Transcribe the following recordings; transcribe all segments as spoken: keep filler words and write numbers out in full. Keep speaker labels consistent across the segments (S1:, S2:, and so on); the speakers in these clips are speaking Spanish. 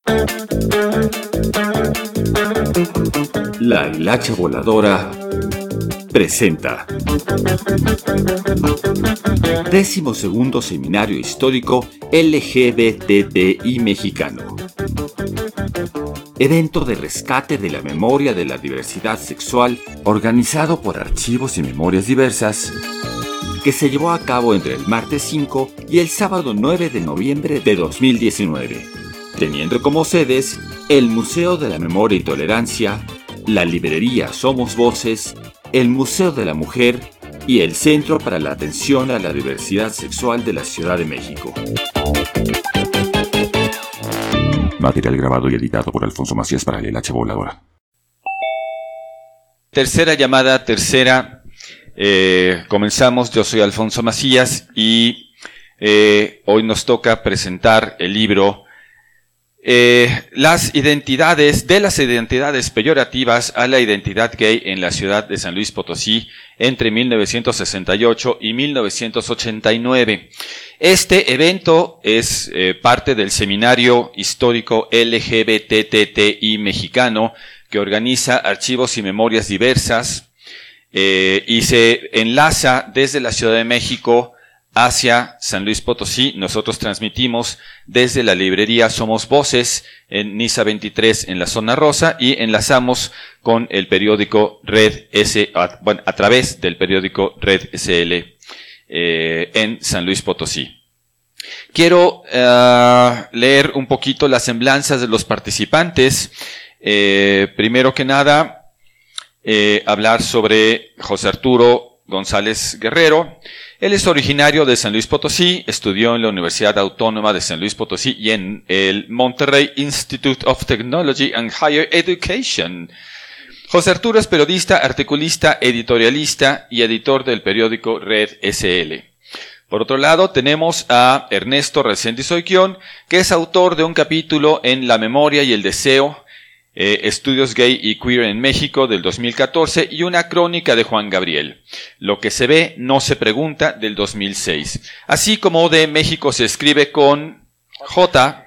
S1: La Hilacha Voladora presenta Décimo segundo Seminario Histórico L G B T T I Mexicano. Evento de rescate de la memoria de la diversidad sexual organizado por Archivos y Memorias Diversas, que se llevó a cabo entre el martes cinco y el sábado nueve de noviembre de dos mil diecinueve, teniendo como sedes el Museo de la Memoria y Tolerancia, la librería Somos Voces, el Museo de la Mujer y el Centro para la Atención a la Diversidad Sexual de la Ciudad de México. Material grabado y editado por Alfonso Macías para la Hilacha Voladora.
S2: Tercera llamada, tercera. Eh, comenzamos, yo soy Alfonso Macías y eh, hoy nos toca presentar el libro eh, Las identidades, de las identidades peyorativas a la identidad gay en la ciudad de San Luis Potosí entre mil novecientos sesenta y ocho y mil novecientos ochenta y nueve. Este evento es eh, parte del Seminario Histórico L G B T T T I Mexicano que organiza Archivos y Memorias Diversas eh, y se enlaza desde la Ciudad de México hacia San Luis Potosí. Nosotros transmitimos desde la librería Somos Voces en Niza veintitrés en la zona rosa y enlazamos con el periódico Red S, a, bueno, a través del periódico Red S L eh, en San Luis Potosí. Quiero uh, leer un poquito las semblanzas de los participantes. Eh, primero que nada, eh, hablar sobre José Arturo González Guerrero. Él es originario de San Luis Potosí, estudió en la Universidad Autónoma de San Luis Potosí y en el Monterrey Institute of Technology and Higher Education. José Arturo es periodista, articulista, editorialista y editor del periódico Red S L. Por otro lado, tenemos a Ernesto Reséndiz Oiquión, que es autor de un capítulo en La Memoria y el Deseo, Eh, Estudios Gay y Queer en México del dos mil catorce y una crónica de Juan Gabriel, Lo que se ve no se pregunta del dos mil seis, así como de México se escribe con J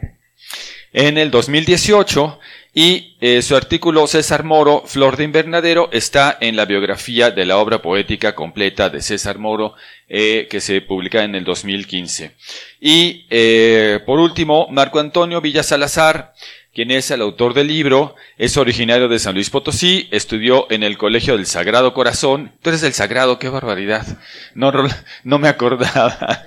S2: en el dos mil dieciocho y eh, su artículo César Moro, Flor de Invernadero, está en la biografía de la obra poética completa de César Moro eh, que se publica en el dos mil quince. Y eh, por último, Marco Antonio Villa Salazar, quien es el autor del libro, es originario de San Luis Potosí, estudió en el Colegio del Sagrado Corazón. Tú eres del Sagrado, qué barbaridad. No, no me acordaba.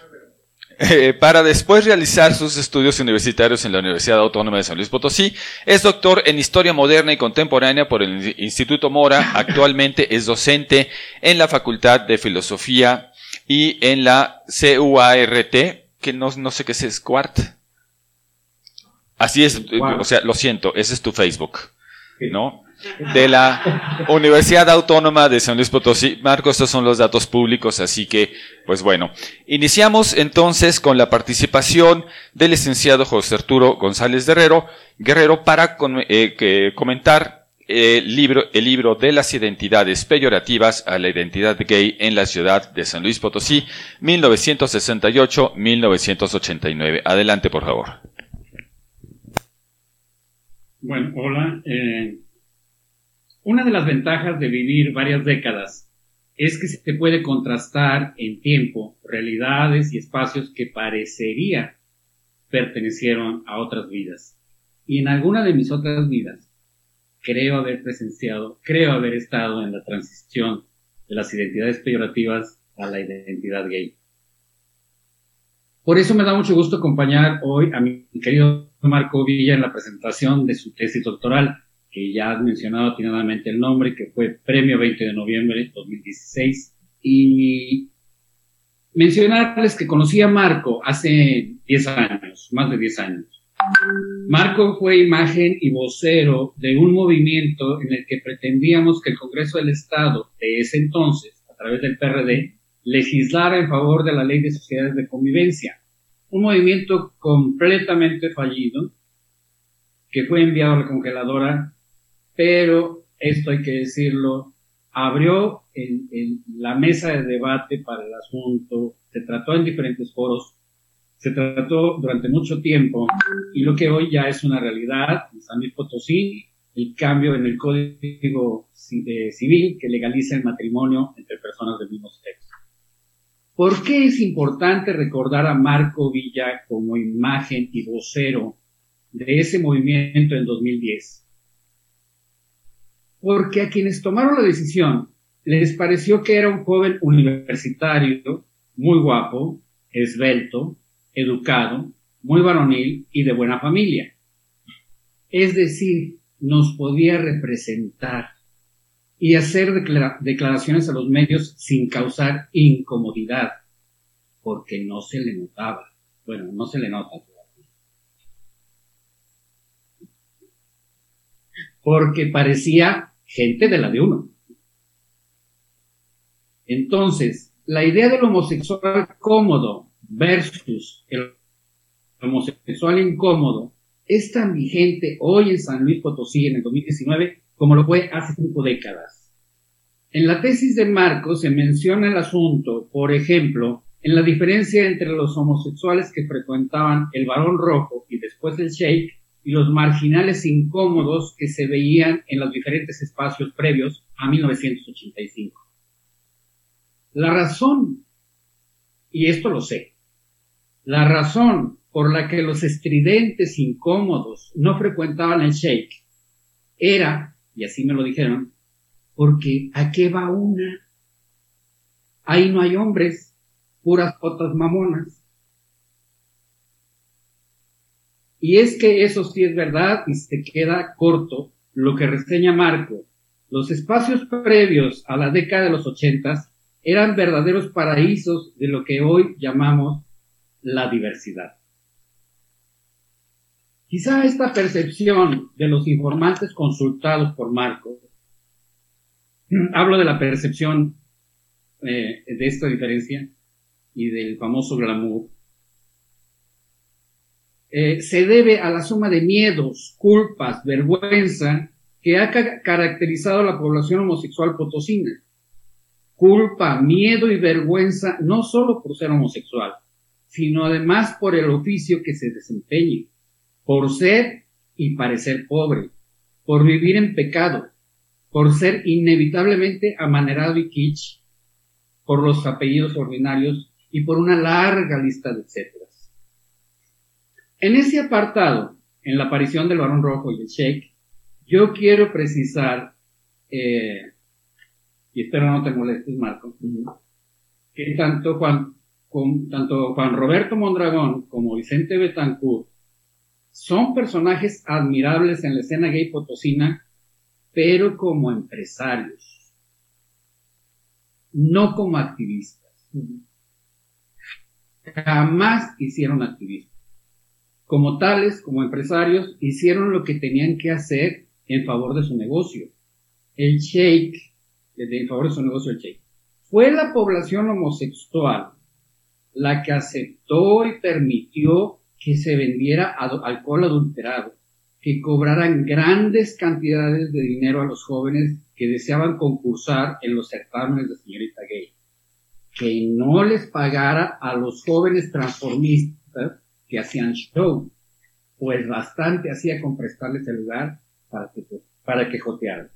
S2: Eh, para después realizar sus estudios universitarios en la Universidad Autónoma de San Luis Potosí. Es doctor en Historia Moderna y Contemporánea por el Instituto Mora. Actualmente es docente en la Facultad de Filosofía y en la C U A R T, que no, no sé qué es, es Cuart. Así es, wow. O sea, lo siento, ese es tu Facebook, ¿no? De la Universidad Autónoma de San Luis Potosí. Marco, estos son los datos públicos, así que, pues bueno. Iniciamos entonces con la participación del licenciado José Arturo González Guerrero, Guerrero para con, eh, que comentar el libro, el libro de las identidades peyorativas a la identidad gay en la ciudad de San Luis Potosí, mil novecientos sesenta y ocho a mil novecientos ochenta y nueve. Adelante, por favor.
S3: Bueno, hola. Eh, una de las ventajas de vivir varias décadas es que se puede contrastar en tiempo realidades y espacios que parecería pertenecieron a otras vidas. Y en alguna de mis otras vidas creo haber presenciado, creo haber estado en la transición de las identidades peyorativas a la identidad gay. Por eso me da mucho gusto acompañar hoy a mi querido Marco Villa en la presentación de su tesis doctoral, que ya has mencionado atinadamente el nombre, que fue Premio veinte de noviembre de dos mil dieciséis. Y mencionarles que conocí a Marco hace diez años, más de diez años. Marco fue imagen y vocero de un movimiento en el que pretendíamos que el Congreso del Estado de ese entonces, a través del P R D, legislara en favor de la Ley de Sociedades de Convivencia. Un movimiento completamente fallido, que fue enviado a la congeladora, pero esto hay que decirlo, abrió el, el, la mesa de debate para el asunto, se trató en diferentes foros, se trató durante mucho tiempo y lo que hoy ya es una realidad en San Luis Potosí, el cambio en el Código Civil que legaliza el matrimonio entre personas del mismo sexo. ¿Por qué es importante recordar a Marco Villa como imagen y vocero de ese movimiento en dos mil diez? Porque a quienes tomaron la decisión les pareció que era un joven universitario, muy guapo, esbelto, educado, muy varonil y de buena familia. Es decir, nos podía representar y hacer declara- declaraciones a los medios sin causar incomodidad, porque no se le notaba. Bueno, no se le nota todavía. Porque parecía gente de la de uno. Entonces, la idea del homosexual cómodo versus el homosexual incómodo es tan vigente hoy en San Luis Potosí en el dos mil diecinueve como lo fue hace cinco décadas. En la tesis de Marco se menciona el asunto, por ejemplo, en la diferencia entre los homosexuales que frecuentaban el Barón Rojo y después el Sheik y los marginales incómodos que se veían en los diferentes espacios previos a mil novecientos ochenta y cinco. La razón, y esto lo sé, la razón por la que los estridentes incómodos no frecuentaban el Sheik era, y así me lo dijeron, porque ¿a qué va una? Ahí no hay hombres, puras otras mamonas. Y es que eso sí es verdad y se queda corto lo que reseña Marco. Los espacios previos a la década de los ochentas eran verdaderos paraísos de lo que hoy llamamos la diversidad. Quizá esta percepción de los informantes consultados por Marco, hablo de la percepción eh, de esta diferencia y del famoso glamour, eh, se debe a la suma de miedos, culpas, vergüenza que ha ca- caracterizado a la población homosexual potosina. Culpa, miedo y vergüenza no solo por ser homosexual, sino además por el oficio que se desempeñe, por ser y parecer pobre, por vivir en pecado, por ser inevitablemente amanerado y kitsch, por los apellidos ordinarios y por una larga lista de etcéteras. En ese apartado, en la aparición del Barón Rojo y el Sheik, yo quiero precisar, eh, y espero no te molestes, Marco, que tanto Juan, con, tanto Juan Roberto Mondragón como Vicente Betancourt son personajes admirables en la escena gay potosina, pero como empresarios, no como activistas. Jamás hicieron activismo. Como tales, como empresarios, hicieron lo que tenían que hacer en favor de su negocio. El Sheik, en favor de su negocio el Sheik, fue la población homosexual la que aceptó y permitió que se vendiera ad- alcohol adulterado, que cobraran grandes cantidades de dinero a los jóvenes que deseaban concursar en los certámenes de señorita gay, que no les pagara a los jóvenes transformistas que hacían show, pues bastante hacía con prestarles el lugar para que, para que jotearan.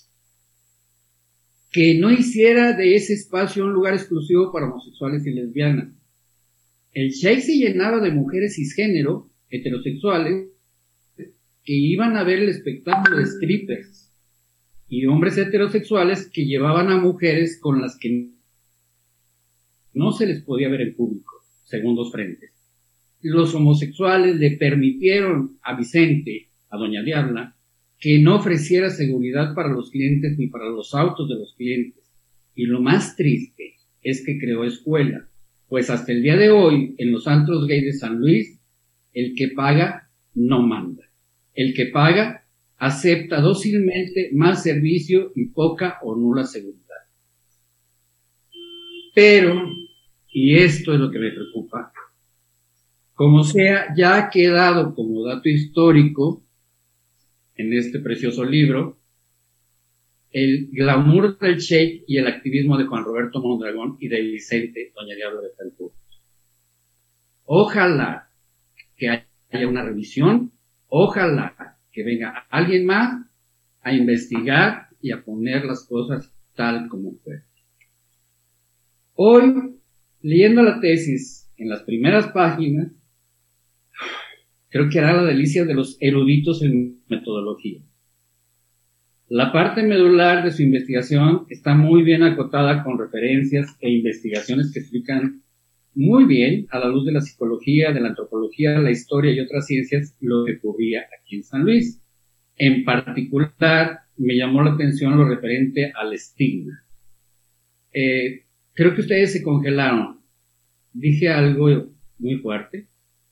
S3: Que no hiciera de ese espacio un lugar exclusivo para homosexuales y lesbianas. El Sheik se llenaba de mujeres cisgénero, heterosexuales, que iban a ver el espectáculo de strippers, y hombres heterosexuales que llevaban a mujeres con las que no se les podía ver en público, según dos frentes. Los homosexuales le permitieron a Vicente, a Doña Diabla, que no ofreciera seguridad para los clientes ni para los autos de los clientes. Y lo más triste es que creó escuela, pues hasta el día de hoy, en los antros gay de San Luis, el que paga no manda. El que paga acepta dócilmente más servicio y poca o nula seguridad. Pero, y esto es lo que me preocupa, como sea, ya ha quedado como dato histórico en este precioso libro el glamour del Sheik y el activismo de Juan Roberto Mondragón y de Vicente, Doña Diabla Betancourt. Ojalá que haya una revisión, ojalá que venga alguien más a investigar y a poner las cosas tal como fue. Hoy, leyendo la tesis en las primeras páginas, creo que hará la delicia de los eruditos en metodología. La parte medular de su investigación está muy bien acotada con referencias e investigaciones que explican muy bien, a la luz de la psicología, de la antropología, la historia y otras ciencias, lo que ocurría aquí en San Luis. En particular, me llamó la atención lo referente al estigma. Eh, creo que ustedes se congelaron. Dije algo muy fuerte.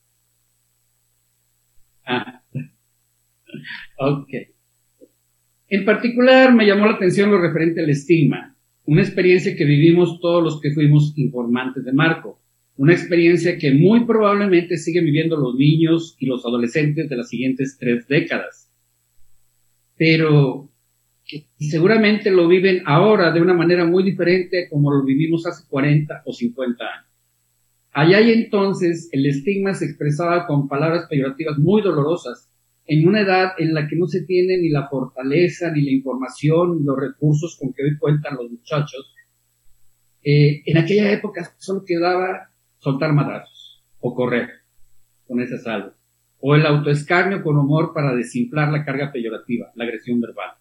S3: Ah, ok. En particular, me llamó la atención lo referente al estigma, una experiencia que vivimos todos los que fuimos informantes de Marco, una experiencia que muy probablemente siguen viviendo los niños y los adolescentes de las siguientes tres décadas, pero que seguramente lo viven ahora de una manera muy diferente como lo vivimos hace cuarenta o cincuenta años. Allá y entonces el estigma se expresaba con palabras peyorativas muy dolorosas, en una edad en la que no se tiene ni la fortaleza, ni la información, ni los recursos con que hoy cuentan los muchachos. Eh, en aquella época solo quedaba soltar madrazos, o correr, con ese salvo, o el autoescarnio con humor para desinflar la carga peyorativa, la agresión verbal.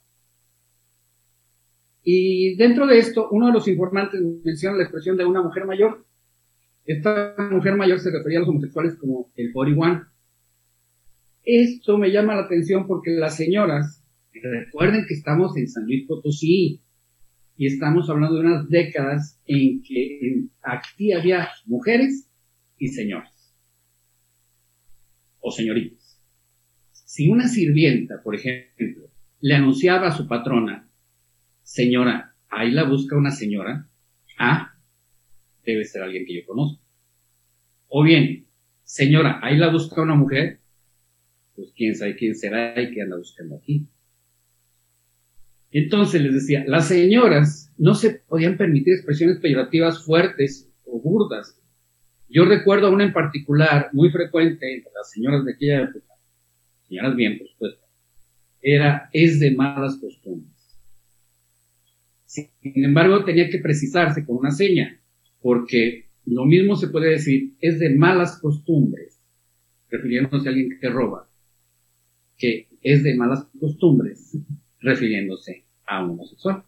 S3: Y dentro de esto, uno de los informantes menciona la expresión de una mujer mayor. Esta mujer mayor se refería a los homosexuales como el cuarenta y uno. Esto me llama la atención porque las señoras, recuerden que estamos en San Luis Potosí y estamos hablando de unas décadas en que en, aquí había mujeres y señoras o señoritas. Si una sirvienta, por ejemplo, le anunciaba a su patrona, señora, ahí la busca una señora, ah, debe ser alguien que yo conozco. O bien, señora, ahí la busca una mujer, pues quién sabe quién será y qué anda buscando aquí. Entonces les decía, las señoras no se podían permitir expresiones peyorativas fuertes o burdas. Yo recuerdo una en particular, muy frecuente entre las señoras de aquella época, señoras bien, por supuesto, era, es de malas costumbres. Sin embargo, tenía que precisarse con una seña, porque lo mismo se puede decir, es de malas costumbres, refiriéndose a alguien que roba, que es de malas costumbres, refiriéndose a un homosexual.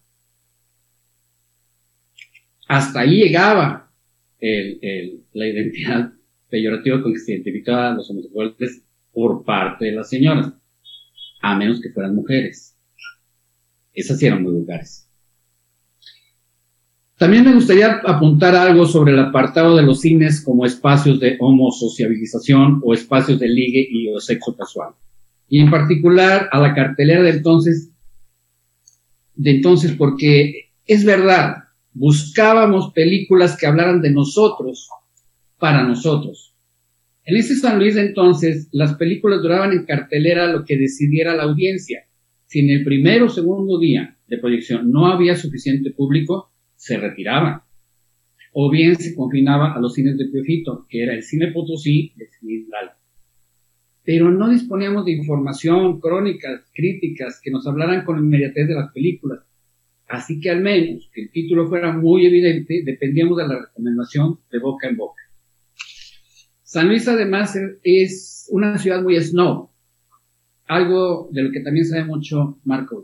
S3: Hasta ahí llegaba el, el, la identidad peyorativa con que se identificaban los homosexuales por parte de las señoras, a menos que fueran mujeres. Esas sí eran muy vulgares. También me gustaría apuntar algo sobre el apartado de los cines como espacios de homosociabilización o espacios de ligue y o sexo casual. Y en particular a la cartelera de entonces, de entonces porque es verdad, buscábamos películas que hablaran de nosotros, para nosotros. En ese San Luis de entonces, las películas duraban en cartelera lo que decidiera la audiencia. Si en el primer o segundo día de proyección no había suficiente público, se retiraban. O bien se confinaba a los cines de Piojito, que era el Cine Potosí y el Cine Hidalgo. Pero no disponíamos de información, crónicas, críticas que nos hablaran con inmediatez de las películas. Así que al menos que el título fuera muy evidente, dependíamos de la recomendación de boca en boca. San Luis además es una ciudad muy snob, algo de lo que también sabe mucho Marco.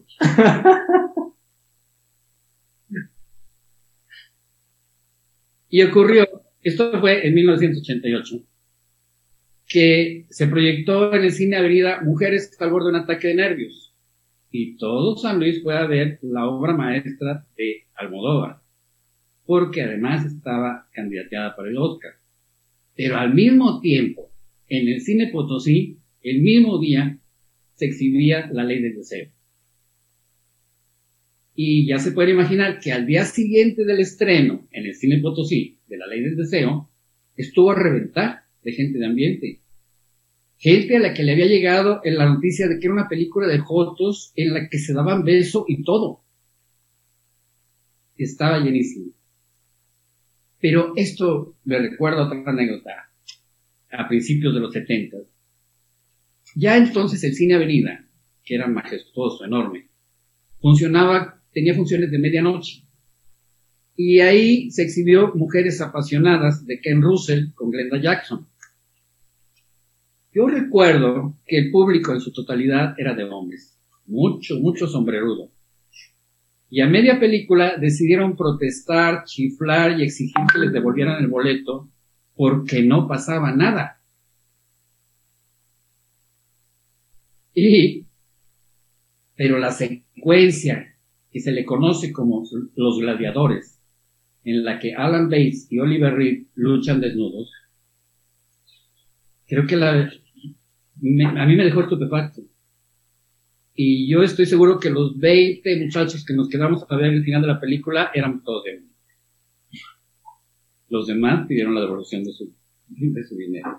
S3: Y ocurrió, esto fue en mil novecientos ochenta y ocho, que se proyectó en el cine Avenida Mujeres que está al borde de un ataque de nervios. Y todo San Luis fue a ver la obra maestra de Almodóvar, porque además estaba candidateada para el Oscar. Pero al mismo tiempo, en el Cine Potosí, el mismo día, se exhibía La Ley del Deseo. Y ya se puede imaginar que al día siguiente del estreno, en el Cine Potosí, de La Ley del Deseo, estuvo a reventar de gente de ambiente. Gente a la que le había llegado en la noticia de que era una película de jotos en la que se daban beso y todo. Estaba llenísimo. Pero esto me recuerda otra anécdota. a principios de los setenta. Ya entonces el Cine Avenida, que era majestuoso, enorme, funcionaba, tenía funciones de medianoche. Y ahí se exhibió Mujeres Apasionadas de Ken Russell con Glenda Jackson. Yo recuerdo que el público en su totalidad era de hombres, mucho, mucho sombrerudo. Y a media película decidieron protestar, chiflar y exigir que les devolvieran el boleto porque no pasaba nada. Y, pero la secuencia que se le conoce como Los Gladiadores, en la que Alan Bates y Oliver Reed luchan desnudos, creo que la, me, a mí me dejó estupefacto. Y yo estoy seguro que los veinte muchachos que nos quedamos a ver el final de la película eran todos de uno. Los demás pidieron la devolución de su, de su dinero.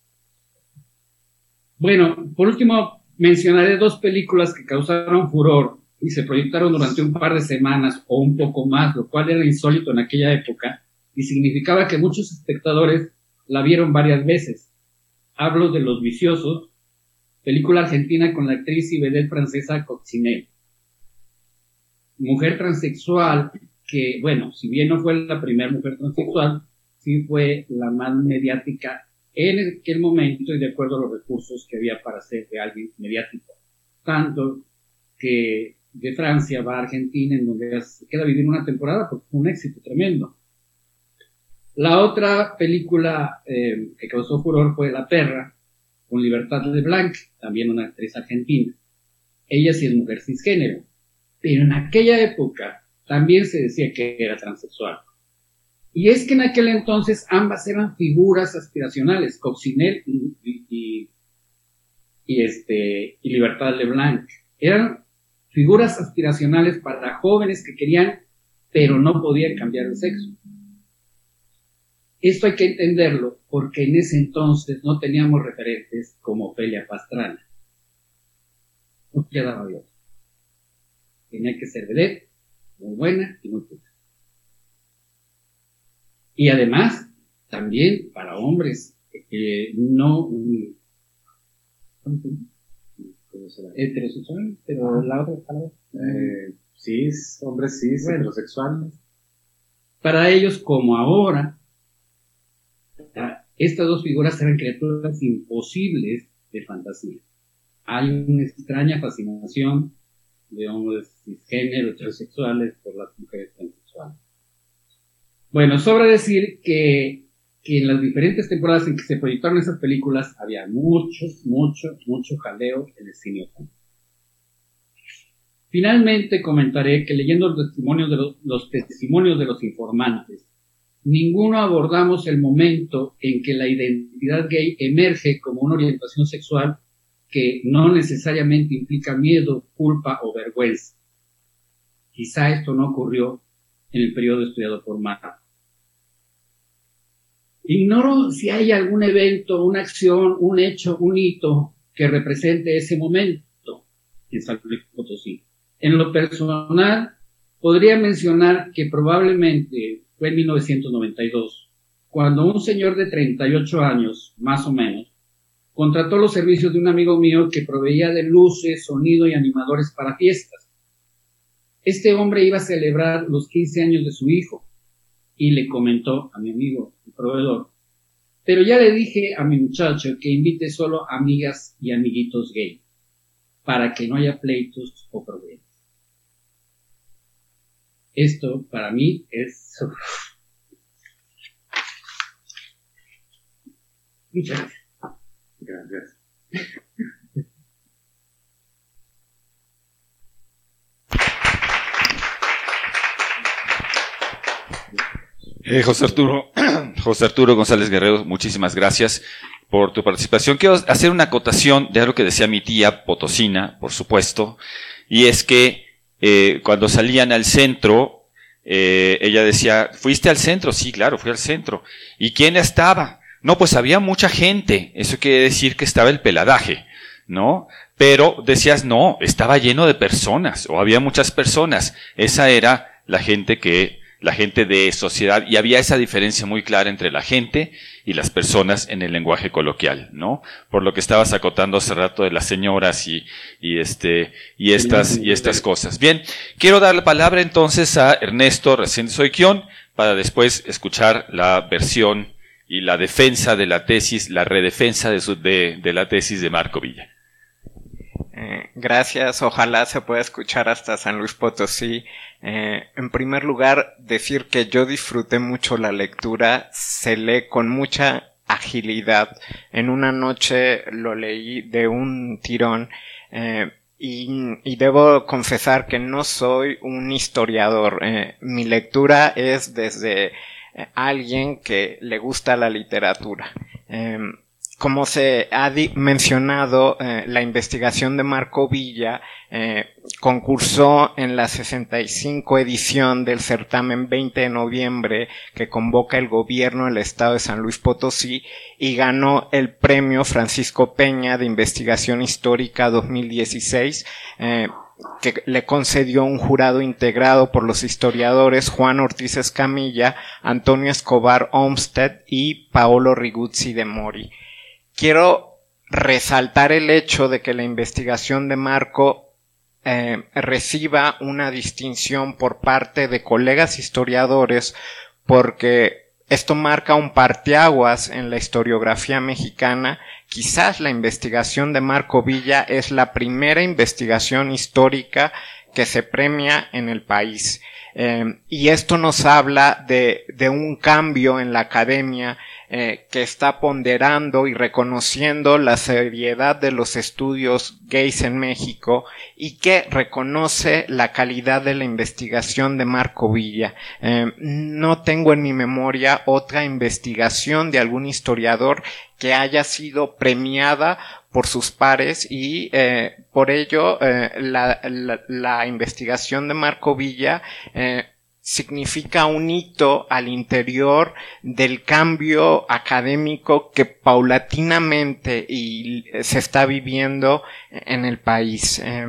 S3: Bueno, por último mencionaré dos películas que causaron furor y se proyectaron durante un par de semanas o un poco más, lo cual era insólito en aquella época y significaba que muchos espectadores la vieron varias veces. Hablo de Los Viciosos, película argentina con la actriz y vedette francesa Coccinelle. Mujer transexual que, bueno, si bien no fue la primera mujer transexual, sí fue la más mediática en aquel momento y de acuerdo a los recursos que había para ser de alguien mediático. Tanto que de Francia va a Argentina, en donde se queda a vivir una temporada porque fue un éxito tremendo. La otra película eh, que causó furor fue La Perra, con Libertad Leblanc, también una actriz argentina. Ella sí es mujer cisgénero, pero en aquella época también se decía que era transexual. Y es que en aquel entonces ambas eran figuras aspiracionales, Coccinelle y, y, y, y, este, y Libertad Leblanc. Eran figuras aspiracionales para jóvenes que querían, pero no podían cambiar el sexo. Esto hay que entenderlo porque en ese entonces no teníamos referentes como Ofelia Pastrana. No quedaba Dios. Tenía que ser vedette, muy buena y muy puta. Y además, también para hombres eh, no heterosexuales, pero la otra palabra.
S4: Eh, cis, hombres cis, bueno, heterosexuales.
S3: Para ellos, como ahora, estas dos figuras eran criaturas imposibles de fantasía. Hay una extraña fascinación de hombres cisgénero, heterosexuales por las mujeres transexuales. Bueno, sobra decir que, que en las diferentes temporadas en que se proyectaron esas películas había mucho, mucho, mucho jaleo en el cine otaku. Finalmente comentaré que leyendo los testimonios de los, los testimonios de los informantes, ninguno abordamos el momento en que la identidad gay emerge como una orientación sexual que no necesariamente implica miedo, culpa o vergüenza. Quizá esto no ocurrió en el periodo estudiado por Marco. Ignoro si hay algún evento, una acción, un hecho, un hito que represente ese momento en San Luis Potosí. En lo personal, podría mencionar que probablemente fue en mil novecientos noventa y dos, cuando un señor de treinta y ocho años, más o menos, contrató los servicios de un amigo mío que proveía de luces, sonido y animadores para fiestas. Este hombre iba a celebrar los quince años de su hijo y le comentó a mi amigo, el proveedor, pero ya le dije a mi muchacho que invite solo amigas y amiguitos gay, para que no haya pleitos o problemas. Esto para mí es... Muchas gracias.
S4: Gracias.
S2: Eh, José Arturo, José Arturo González Guerrero, muchísimas gracias por tu participación. Quiero hacer una acotación de algo que decía mi tía potosina, por supuesto, y es que eh, cuando salían al centro, eh, ella decía, ¿fuiste al centro? Sí, claro, fui al centro. ¿Y quién estaba? No, pues había mucha gente. Eso quiere decir que estaba el peladaje, ¿no? Pero decías, no, estaba lleno de personas, o había muchas personas. Esa era la gente que la gente de sociedad, y había esa diferencia muy clara entre la gente y las personas en el lenguaje coloquial, ¿no? Por lo que estabas acotando hace rato de las señoras y, y este, y estas, y estas cosas. Bien, quiero dar la palabra entonces a Ernesto Reséndez Oiquión para después escuchar la versión y la defensa de la tesis, la redefensa de, su, de, de la tesis de Marco Villa.
S5: Eh, gracias, ojalá se pueda escuchar hasta San Luis Potosí. Eh, en primer lugar, decir que yo disfruté mucho la lectura, se lee con mucha agilidad. En una noche lo leí de un tirón, eh, y, y debo confesar que no soy un historiador. Eh, mi lectura es desde eh, alguien que le gusta la literatura. Eh, Como se ha di- mencionado, eh, la investigación de Marco Villa eh, concursó en la sesenta y cinco edición del certamen veinte de noviembre que convoca el gobierno del estado de San Luis Potosí y ganó el premio Francisco Peña de Investigación Histórica dos mil dieciséis, eh, que le concedió un jurado integrado por los historiadores Juan Ortiz Escamilla, Antonio Escobar Olmsted y Paolo Riguzzi de Mori. Quiero resaltar el hecho de que la investigación de Marco eh, reciba una distinción por parte de colegas historiadores, porque esto marca un parteaguas en la historiografía mexicana. Quizás la investigación de Marco Villa es la primera investigación histórica que se premia en el país. Eh, y esto nos habla de, de un cambio en la academia eh, que está ponderando y reconociendo la seriedad de los estudios gays en México y que reconoce la calidad de la investigación de Marco Villa. Eh, no tengo en mi memoria otra investigación de algún historiador que haya sido premiada por sus pares y eh, por ello eh, la, la, la investigación de Marco Villa eh, significa un hito al interior del cambio académico que paulatinamente y se está viviendo en el país. Eh,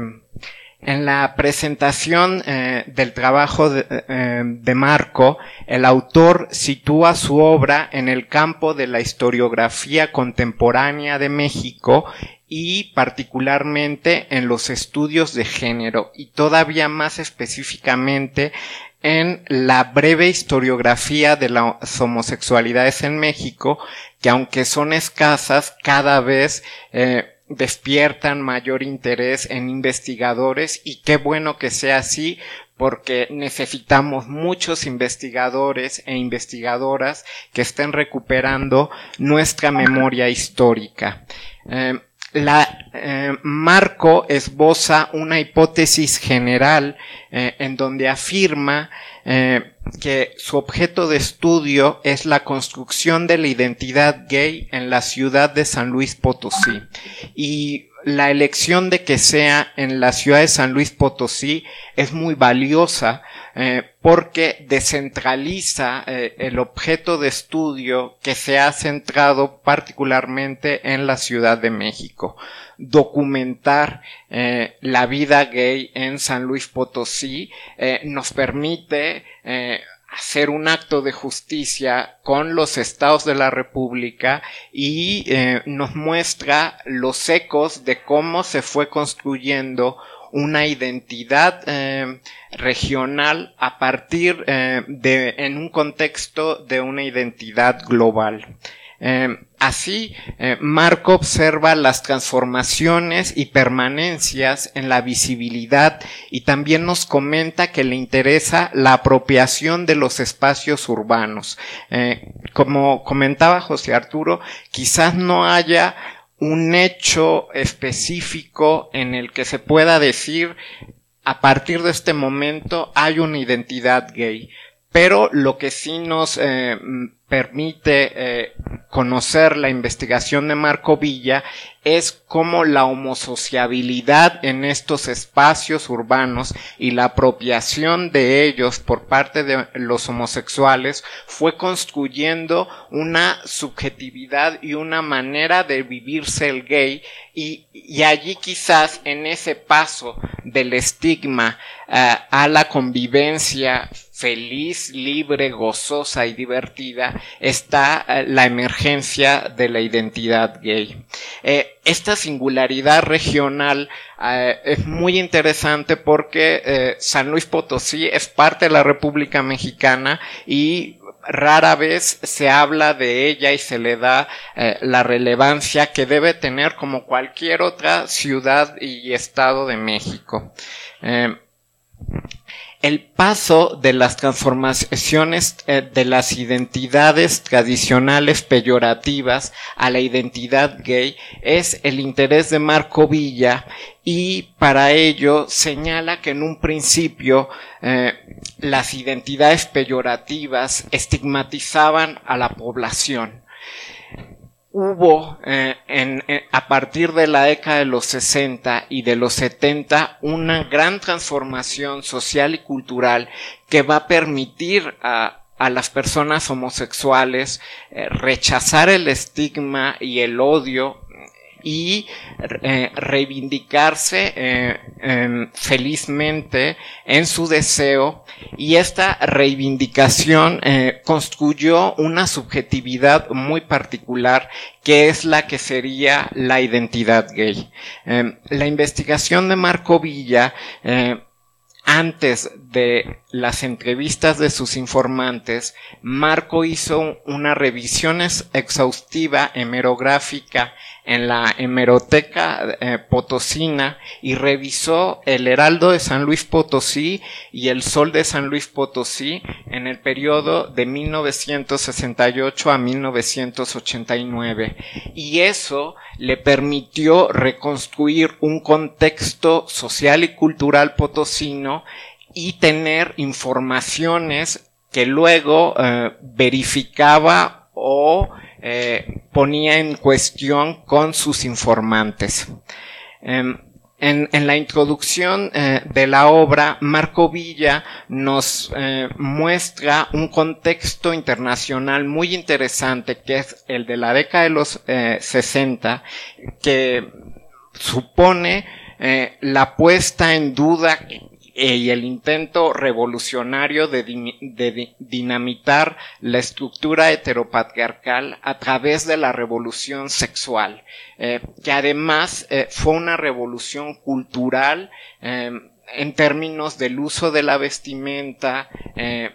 S5: En la presentación eh, del trabajo de, eh, de Marco, el autor sitúa su obra en el campo de la historiografía contemporánea de México y particularmente en los estudios de género y todavía más específicamente en la breve historiografía de las homosexualidades en México, que aunque son escasas, cada vez eh, despiertan mayor interés en investigadores, y qué bueno que sea así, porque necesitamos muchos investigadores e investigadoras que estén recuperando nuestra memoria histórica. Eh, la, eh, Marco esboza una hipótesis general eh, en donde afirma eh, que su objeto de estudio es la construcción de la identidad gay en la ciudad de San Luis Potosí, y la elección de que sea en la ciudad de San Luis Potosí es muy valiosa eh, porque descentraliza eh, el objeto de estudio que se ha centrado particularmente en la Ciudad de México. Documentar eh, la vida gay en San Luis Potosí eh, nos permite eh, hacer un acto de justicia con los estados de la República y eh, nos muestra los ecos de cómo se fue construyendo una identidad eh, regional a partir eh, de, en un contexto de una identidad global. Eh, así, eh, Marco observa las transformaciones y permanencias en la visibilidad y también nos comenta que le interesa la apropiación de los espacios urbanos. Eh, como comentaba José Arturo, quizás no haya un hecho específico en el que se pueda decir a partir de este momento hay una identidad gay, pero lo que sí nos eh, permite eh, conocer la investigación de Marco Villa es cómo la homosociabilidad en estos espacios urbanos y la apropiación de ellos por parte de los homosexuales fue construyendo una subjetividad y una manera de vivirse el gay, y, y allí quizás en ese paso del estigma uh, a la convivencia feliz, libre, gozosa y divertida, está uh, la emergencia de la identidad gay. Eh, esta singularidad regional uh, es muy interesante porque eh, San Luis Potosí es parte de la República Mexicana y rara vez se habla de ella y se le da eh, la relevancia que debe tener como cualquier otra ciudad y estado de México. Eh, El paso de las transformaciones eh, de las identidades tradicionales peyorativas a la identidad gay es el interés de Marco Villa, y para ello señala que en un principio eh, las identidades peyorativas estigmatizaban a la población. Hubo eh, en, en, a partir de la década de los sesenta y de los setenta una gran transformación social y cultural que va a permitir a, a las personas homosexuales eh, rechazar el estigma y el odio y eh, reivindicarse eh, eh, felizmente en su deseo, y esta reivindicación eh, construyó una subjetividad muy particular que es la que sería la identidad gay. Eh, la investigación de Marco Villa eh, antes de las entrevistas de sus informantes, Marco hizo una revisión exhaustiva hemerográfica en la hemeroteca eh, potosina y revisó el Heraldo de San Luis Potosí y el Sol de San Luis Potosí en el periodo de mil novecientos sesenta y ocho a mil novecientos ochenta y nueve, y eso le permitió reconstruir un contexto social y cultural potosino y tener informaciones que luego eh, verificaba o eh, ponía en cuestión con sus informantes. Eh, en, en la introducción eh, de la obra, Marco Villa nos eh, muestra un contexto internacional muy interesante, que es el de la década de los eh, sesenta, que supone eh, la puesta en duda y el intento revolucionario de, de dinamitar la estructura heteropatriarcal a través de la revolución sexual, eh, que además eh, fue una revolución cultural eh, en términos del uso de la vestimenta, eh,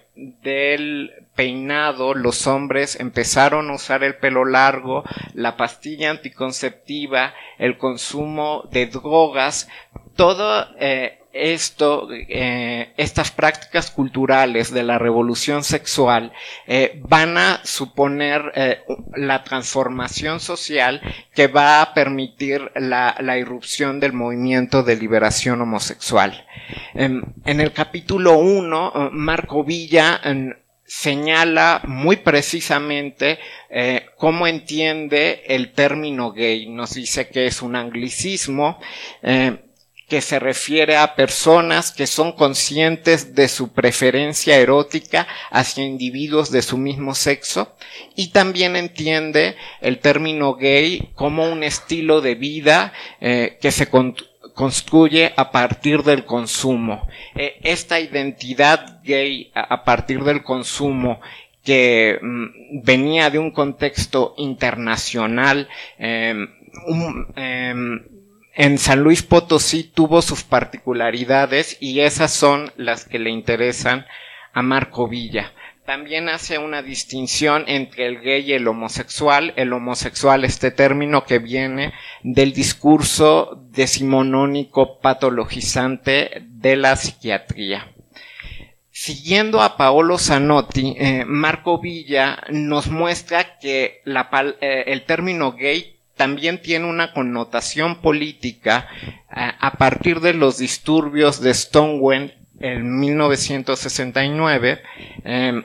S5: del peinado. Los hombres empezaron a usar el pelo largo, la pastilla anticonceptiva, el consumo de drogas, todo eh, esto, eh, estas prácticas culturales de la revolución sexual eh, van a suponer eh, la transformación social que va a permitir la, la irrupción del movimiento de liberación homosexual. Eh, en el capítulo uno, Marco Villa eh, señala muy precisamente eh, cómo entiende el término gay. Nos dice que es un anglicismo eh, que se refiere a personas que son conscientes de su preferencia erótica hacia individuos de su mismo sexo, y también entiende el término gay como un estilo de vida eh, que se con- construye a partir del consumo. Eh, esta identidad gay a, a partir del consumo, que mm, venía de un contexto internacional, eh, un, eh, en San Luis Potosí tuvo sus particularidades, y esas son las que le interesan a Marco Villa. También hace una distinción entre el gay y el homosexual. El homosexual, este término que viene del discurso decimonónico patologizante de la psiquiatría. Siguiendo a Paolo Zanotti, eh, Marco Villa nos muestra que la, eh, el término gay también tiene una connotación política eh, a partir de los disturbios de Stonewall en mil novecientos sesenta y nueve, eh,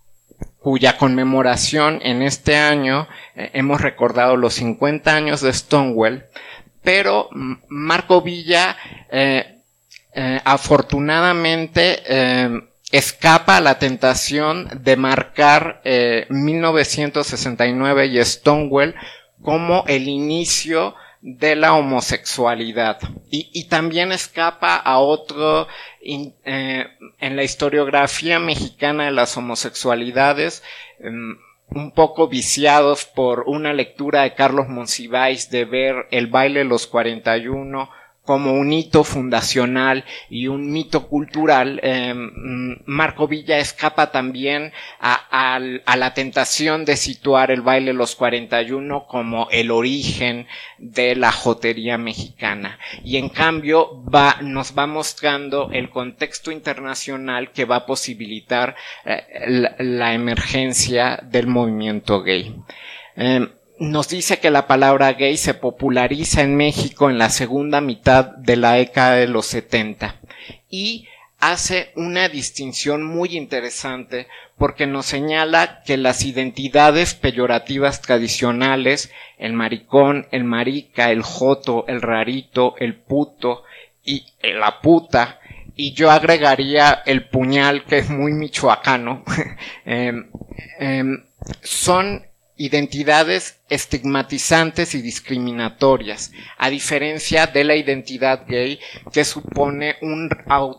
S5: cuya conmemoración en este año eh, hemos recordado los cincuenta años de Stonewall, pero Marco Villa eh, eh, afortunadamente eh, escapa a la tentación de marcar eh, mil novecientos sesenta y nueve y Stonewall como el inicio de la homosexualidad. Y, y también escapa a otro, in, eh, en la historiografía mexicana de las homosexualidades, eh, un poco viciados por una lectura de Carlos Monsiváis de ver el baile de los cuarenta y uno como un hito fundacional y un mito cultural. eh, Marco Villa escapa también a, a, a la tentación de situar el baile de los cuarenta y uno como el origen de la jotería mexicana, y en cambio va, nos va mostrando el contexto internacional que va a posibilitar eh, la, la emergencia del movimiento gay. Eh, Nos dice que la palabra gay se populariza en México en la segunda mitad de la década de los setenta, y hace una distinción muy interesante porque nos señala que las identidades peyorativas tradicionales, el maricón, el marica, el joto, el rarito, el puto y la puta, y yo agregaría el puñal, que es muy michoacano, eh, eh, son identidades estigmatizantes y discriminatorias, a diferencia de la identidad gay, que supone un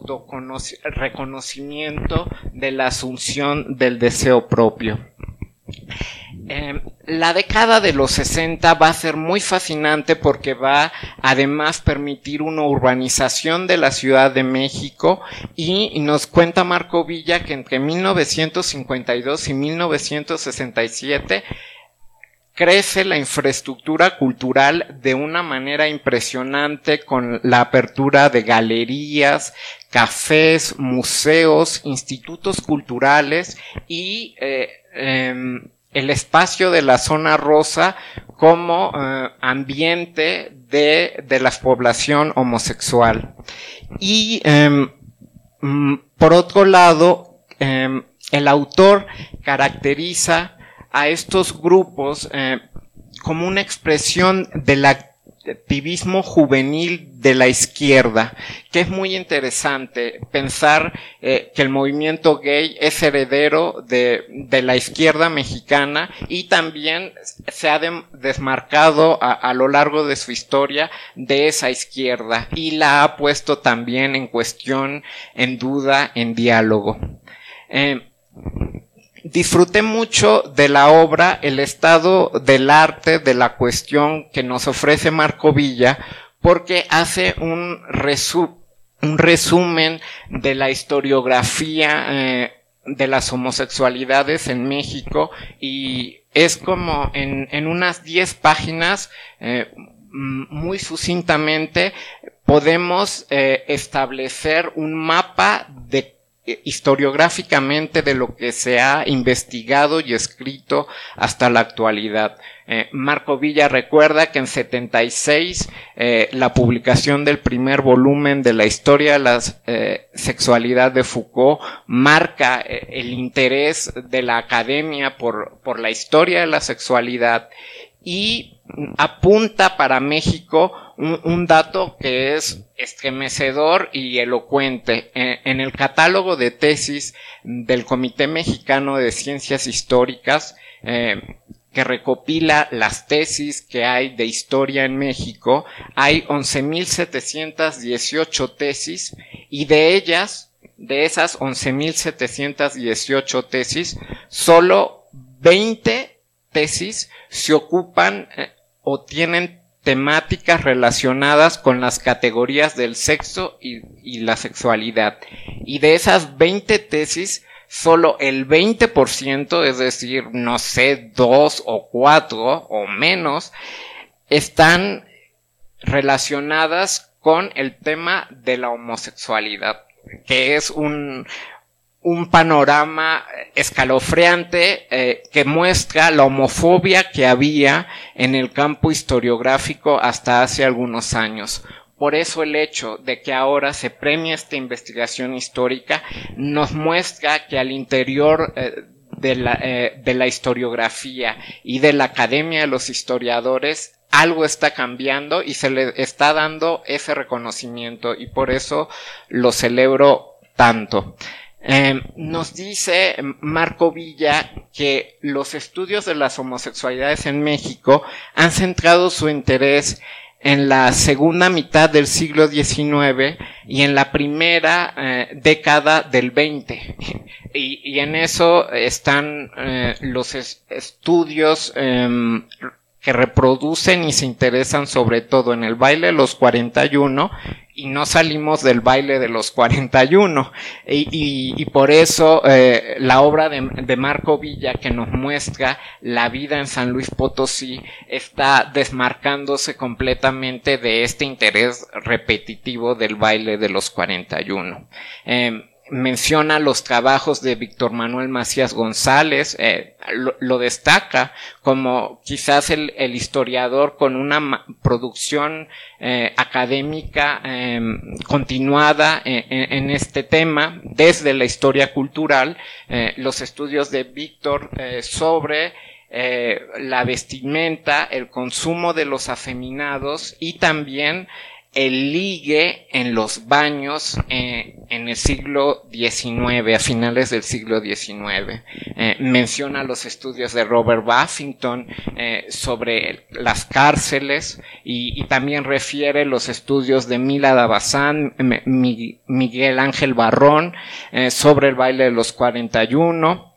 S5: autorreconocimiento de la asunción del deseo propio. Eh, la década de los sesenta va a ser muy fascinante porque va además permitir una urbanización de la Ciudad de México, y nos cuenta Marco Villa que entre mil novecientos cincuenta y dos y mil novecientos sesenta y siete crece la infraestructura cultural de una manera impresionante, con la apertura de galerías, cafés, museos, institutos culturales y eh, eh, el espacio de la zona rosa como eh, ambiente de, de la población homosexual. Y eh, por otro lado, eh, el autor caracteriza a estos grupos eh, como una expresión del activismo juvenil de la izquierda, que es muy interesante pensar eh, que el movimiento gay es heredero de, de la izquierda mexicana, y también se ha de, desmarcado a, a lo largo de su historia de esa izquierda, y la ha puesto también en cuestión, en duda, en diálogo. Eh, Disfruté mucho de la obra El estado del arte de la cuestión que nos ofrece Marco Villa, porque hace un, resu- un resumen de la historiografía eh, de las homosexualidades en México, y es como en, en unas diez páginas, eh, muy sucintamente, podemos eh, establecer un mapa de historiográficamente de lo que se ha investigado y escrito hasta la actualidad. Eh, Marco Villa recuerda que en setenta y seis eh, la publicación del primer volumen de la historia de la eh, sexualidad de Foucault marca eh, el interés de la academia por, por la historia de la sexualidad, y apunta para México un, un dato que es estremecedor y elocuente. En, en el catálogo de tesis del Comité Mexicano de Ciencias Históricas, eh, que recopila las tesis que hay de historia en México, hay once mil setecientas dieciocho tesis, y de ellas, de esas once mil setecientas dieciocho tesis, solo veinte tesis se ocupan eh, o tienen temáticas relacionadas con las categorías del sexo y, y la sexualidad. Y de esas veinte tesis, solo el veinte por ciento, es decir, no sé, dos o cuatro o menos, están relacionadas con el tema de la homosexualidad, que es un... un panorama escalofriante eh, que muestra la homofobia que había en el campo historiográfico hasta hace algunos años. Por eso el hecho de que ahora se premie esta investigación histórica nos muestra que al interior eh, de, la, eh, de la historiografía y de la Academia de los Historiadores algo está cambiando y se le está dando ese reconocimiento, y por eso lo celebro tanto. Eh, nos dice Marco Villa que los estudios de las homosexualidades en México han centrado su interés en la segunda mitad del siglo diecinueve y en la primera eh, década del veinte. Y, y en eso están eh, los es, estudios eh, que reproducen y se interesan sobre todo en el baile de los cuarenta y uno, y no salimos del baile de los cuarenta y uno. Y, y, y por eso eh, la obra de, de Marco Villa, que nos muestra la vida en San Luis Potosí, está desmarcándose completamente de este interés repetitivo del baile de los cuarenta y uno. Eh, menciona los trabajos de Víctor Manuel Macías González, eh, lo, lo destaca como quizás el, el historiador con una ma- producción eh, académica eh, continuada en, en, en este tema desde la historia cultural, eh, los estudios de Víctor eh, sobre eh, la vestimenta, el consumo de los afeminados y también el ligue en los baños eh, en el siglo diecinueve, a finales del siglo diecinueve. Eh, menciona los estudios de Robert Buffington eh, sobre las cárceles y, y también refiere los estudios de Mila Dabazán, M- Miguel Ángel Barrón eh, sobre el baile de los cuarenta y uno,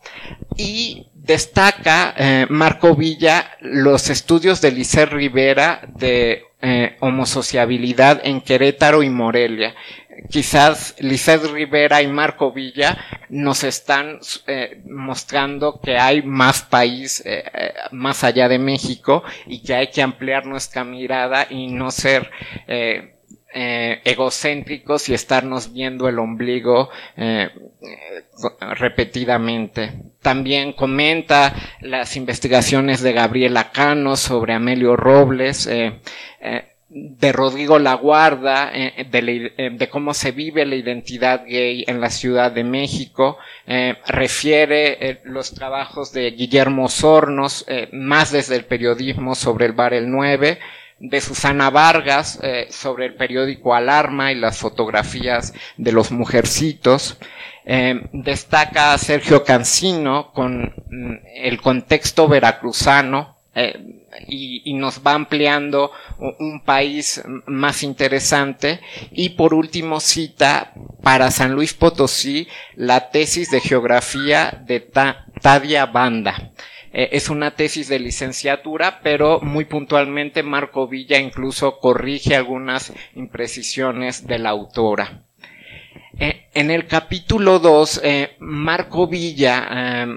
S5: y destaca eh, Marco Villa los estudios de Lisset Rivera de Eh, homosociabilidad en Querétaro y Morelia. Quizás Lisset Rivera y Marco Villa nos están eh, mostrando que hay más país eh, eh, más allá de México y que hay que ampliar nuestra mirada y no ser eh, eh, egocéntricos y estarnos viendo el ombligo eh, eh, repetidamente. También comenta las investigaciones de Gabriela Cano sobre Amelio Robles, eh, eh, de Rodrigo Laguarda, eh, de, la, eh, de cómo se vive la identidad gay en la Ciudad de México, eh, refiere eh, los trabajos de Guillermo Sornos, eh, más desde el periodismo sobre el Bar El nueve, de Susana Vargas eh, sobre el periódico Alarma y las fotografías de los mujercitos. Eh, destaca a Sergio Cancino con mm, el contexto veracruzano eh, y, y nos va ampliando un país más interesante. Y por último cita para San Luis Potosí la tesis de geografía de Ta- Tadia Banda. Eh, es una tesis de licenciatura, pero muy puntualmente Marco Villa incluso corrige algunas imprecisiones de la autora. Eh, en el capítulo dos, eh, Marco Villa eh,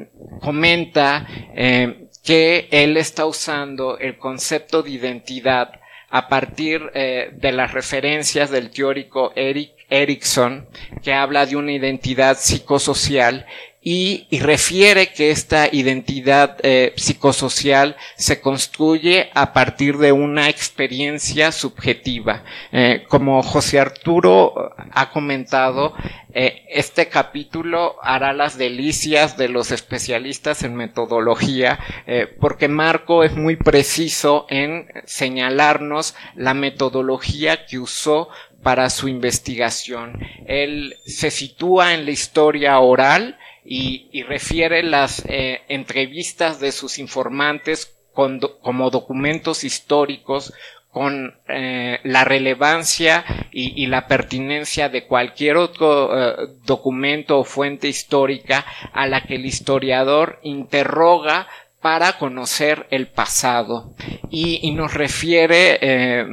S5: comenta eh, que él está usando el concepto de identidad a partir eh, de las referencias del teórico Eric Erikson, que habla de una identidad psicosocial y, y refiere que esta identidad eh, psicosocial se construye a partir de una experiencia subjetiva. Eh, como José Arturo ha comentado, eh, este capítulo hará las delicias de los especialistas en metodología, eh, porque Marco es muy preciso en señalarnos la metodología que usó para su investigación. Él se sitúa en la historia oral y, y refiere las eh, entrevistas de sus informantes con do, como documentos históricos con eh, la relevancia y, y la pertinencia de cualquier otro eh, documento o fuente histórica a la que el historiador interroga para conocer el pasado. Y, y nos refiere eh,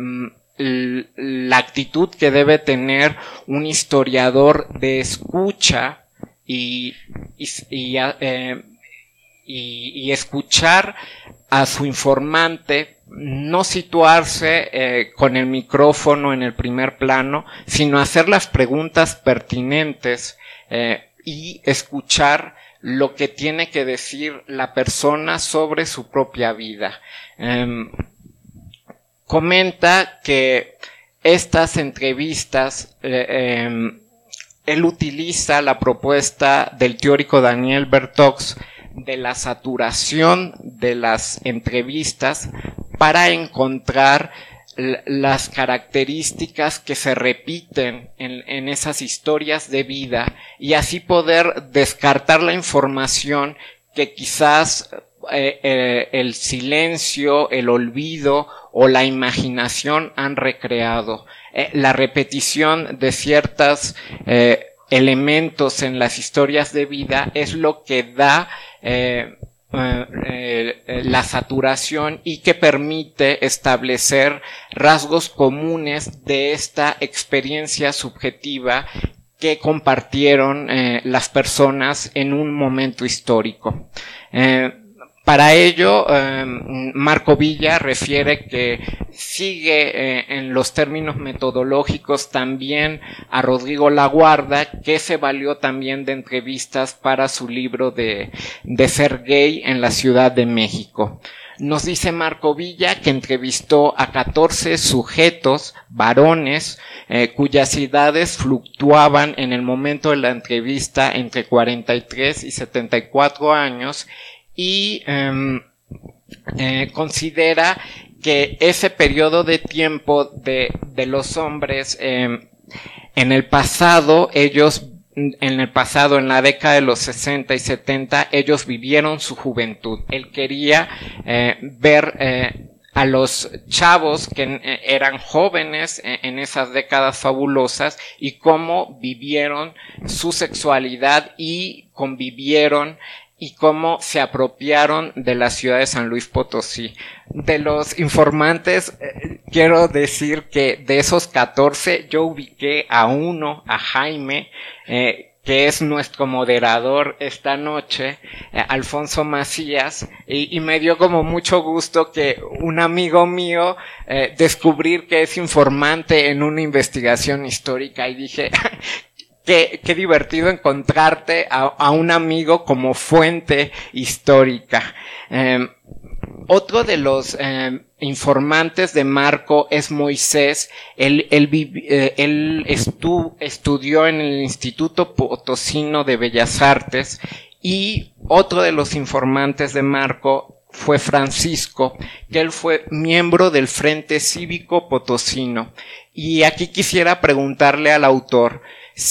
S5: la actitud que debe tener un historiador de escucha y, y, y, eh, y, y escuchar a su informante, no situarse eh, con el micrófono en el primer plano, sino hacer las preguntas pertinentes eh, y escuchar lo que tiene que decir la persona sobre su propia vida. Eh, comenta que estas entrevistas, eh, eh, él utiliza la propuesta del teórico Daniel Bertox de la saturación de las entrevistas para encontrar las características que se repiten en, en esas historias de vida y así poder descartar la información que quizás eh, eh, el silencio, el olvido o la imaginación han recreado. Eh, la repetición de ciertos eh, elementos en las historias de vida es lo que da eh, eh, eh, la saturación y que permite establecer rasgos comunes de esta experiencia subjetiva que compartieron eh, las personas en un momento histórico. Eh, Para ello, eh, Marco Villa refiere que sigue eh, en los términos metodológicos también a Rodrigo Laguarda, que se valió también de entrevistas para su libro de, de ser gay en la Ciudad de México. Nos dice Marco Villa que entrevistó a catorce sujetos, varones, eh, cuyas edades fluctuaban en el momento de la entrevista entre cuarenta y tres y setenta y cuatro años, y eh, eh, considera que ese periodo de tiempo de, de los hombres eh, en el pasado, ellos en el pasado, en la década de los sesenta y setenta, ellos vivieron su juventud. Él quería eh, ver eh, a los chavos que eh, eran jóvenes en, en esas décadas fabulosas y cómo vivieron su sexualidad y convivieron y cómo se apropiaron de la ciudad de San Luis Potosí. De los informantes, eh, quiero decir que de esos catorce, yo ubiqué a uno, a Jaime, eh, que es nuestro moderador esta noche, eh, Alfonso Macías, y, y me dio como mucho gusto que un amigo mío eh, descubrir que es informante en una investigación histórica, y dije... Qué, qué divertido encontrarte a, a un amigo como fuente histórica. Eh, otro de los eh, informantes de Marco es Moisés. Él, él, eh, él estu, estudió en el Instituto Potosino de Bellas Artes, y otro de los informantes de Marco fue Francisco, que él fue miembro del Frente Cívico Potosino. Y aquí quisiera preguntarle al autor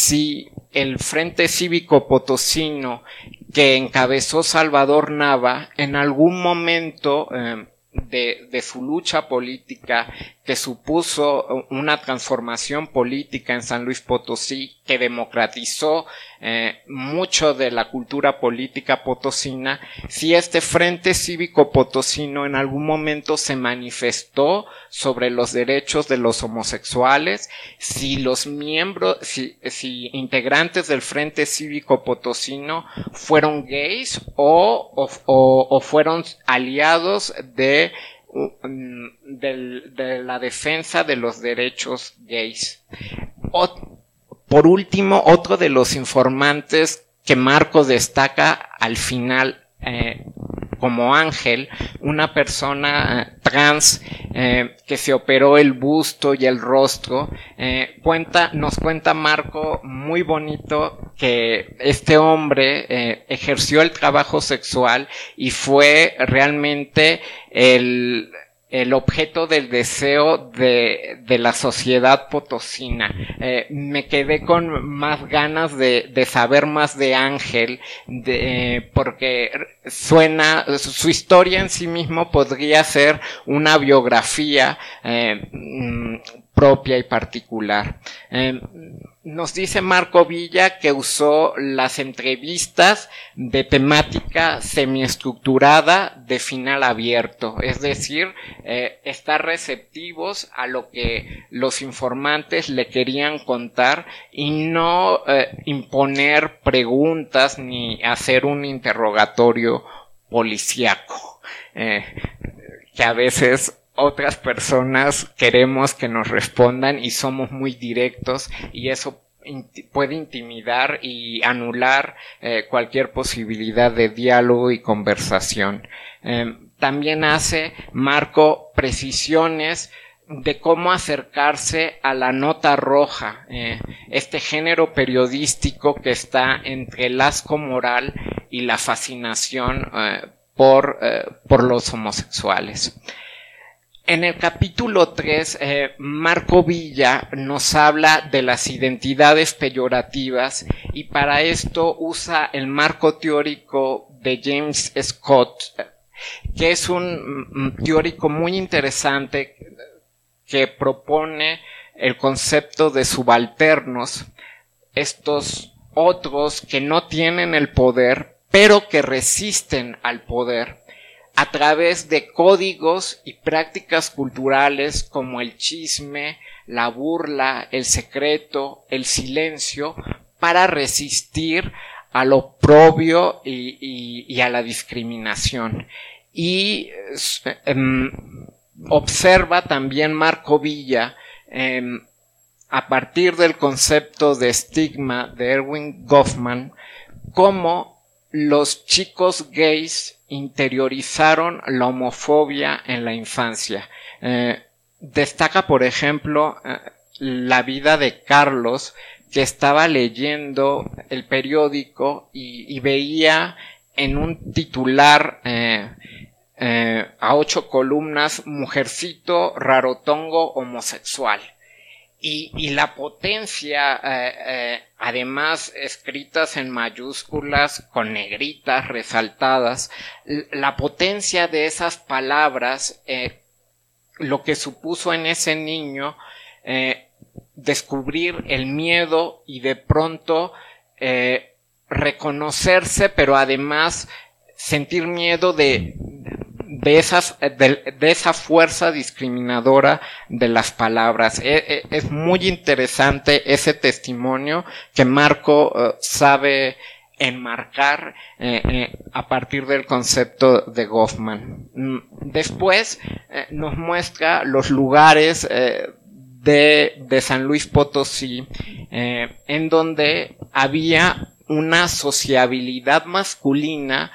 S5: si el Frente Cívico Potosino que encabezó Salvador Nava en algún momento eh, de, de su lucha política, que supuso una transformación política en San Luis Potosí, que democratizó eh, mucho de la cultura política potosina, si este Frente Cívico Potosino en algún momento se manifestó sobre los derechos de los homosexuales, si los miembros, si, si integrantes del Frente Cívico Potosino fueron gays o, o, o, o fueron aliados de De, de la defensa de los derechos gays. O, por último, otro de los informantes que Marco destaca al final eh, como Ángel, una persona eh, trans eh, que se operó el busto y el rostro, eh, cuenta, nos cuenta Marco muy bonito que este hombre eh, ejerció el trabajo sexual y fue realmente el el objeto del deseo de, de la sociedad potosina. Eh, me quedé con más ganas de, de saber más de Ángel, de, eh, porque suena, su historia en sí mismo podría ser una biografía eh, propia y particular. Eh, Nos dice Marco Villa que usó las entrevistas de temática semiestructurada de final abierto, es decir, eh, estar receptivos a lo que los informantes le querían contar y no eh, imponer preguntas ni hacer un interrogatorio policíaco, eh, que a veces otras personas queremos que nos respondan y somos muy directos, y eso inti- puede intimidar y anular eh, cualquier posibilidad de diálogo y conversación. Eh, también hace Marco precisiones de cómo acercarse a la nota roja, eh, este género periodístico que está entre el asco moral y la fascinación eh, por, eh, por los homosexuales. En el capítulo tres, eh, Marco Villa nos habla de las identidades peyorativas, y para esto usa el marco teórico de James Scott que es un teórico muy interesante que propone el concepto de subalternos, estos otros que no tienen el poder, pero que resisten al poder a través de códigos y prácticas culturales como el chisme, la burla, el secreto, el silencio, para resistir al oprobio y, y, y a la discriminación. Y eh, observa también Marco Villa, eh, a partir del concepto de estigma de Erving Goffman, cómo los chicos gays interiorizaron la homofobia en la infancia. Eh, destaca, por ejemplo, eh, la vida de Carlos, que estaba leyendo el periódico y, y veía en un titular eh, eh, a ocho columnas, mujercito rarotongo homosexual. Y, y la potencia, eh, eh, además escritas en mayúsculas con negritas resaltadas, la potencia de esas palabras, eh, lo que supuso en ese niño eh, descubrir el miedo y de pronto eh, reconocerse, pero además sentir miedo de de esas de, de esa fuerza discriminadora de las palabras. Es, es muy interesante ese testimonio que Marco uh, sabe enmarcar eh, eh, a partir del concepto de Goffman. Después eh, nos muestra los lugares eh, de, de San Luis Potosí eh, en donde había una sociabilidad masculina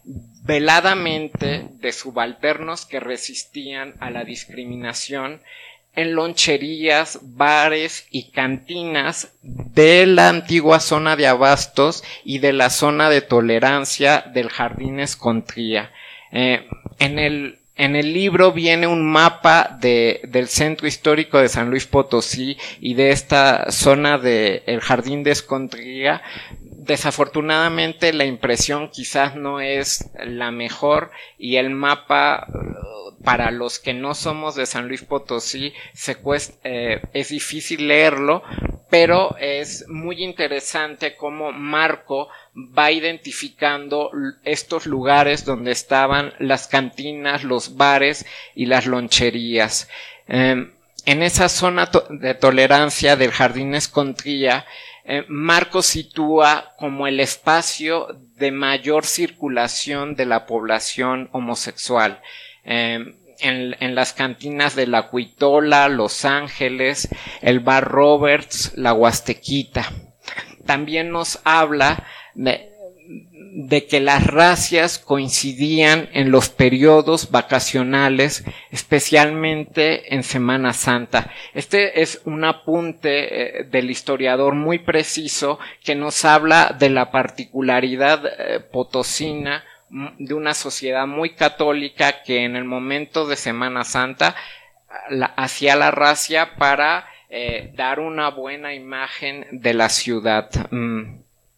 S5: veladamente de subalternos que resistían a la discriminación en loncherías, bares y cantinas de la antigua zona de Abastos y de la zona de tolerancia del Jardín Escontría. Eh, en el En el libro viene un mapa de, del centro histórico de San Luis Potosí y de esta zona de el Jardín de Escontría. Desafortunadamente la impresión quizás no es la mejor y el mapa, para los que no somos de San Luis Potosí, se cuesta, eh, es difícil leerlo, pero es muy interesante cómo Marco va identificando estos lugares donde estaban las cantinas, los bares y las loncherías. Eh, en esa zona to- de tolerancia del Jardín Escontría, eh, Marco sitúa como el espacio de mayor circulación de la población homosexual. Eh, En, en las cantinas de La Cuitola, Los Ángeles, el Bar Roberts, La Huastequita. También nos habla de, de que las racias coincidían en los periodos vacacionales, especialmente en Semana Santa. Este es un apunte eh, del historiador muy preciso que nos habla de la particularidad eh, potosina de una sociedad muy católica que en el momento de Semana Santa la, hacía la racia para eh, dar una buena imagen de la ciudad. Mm.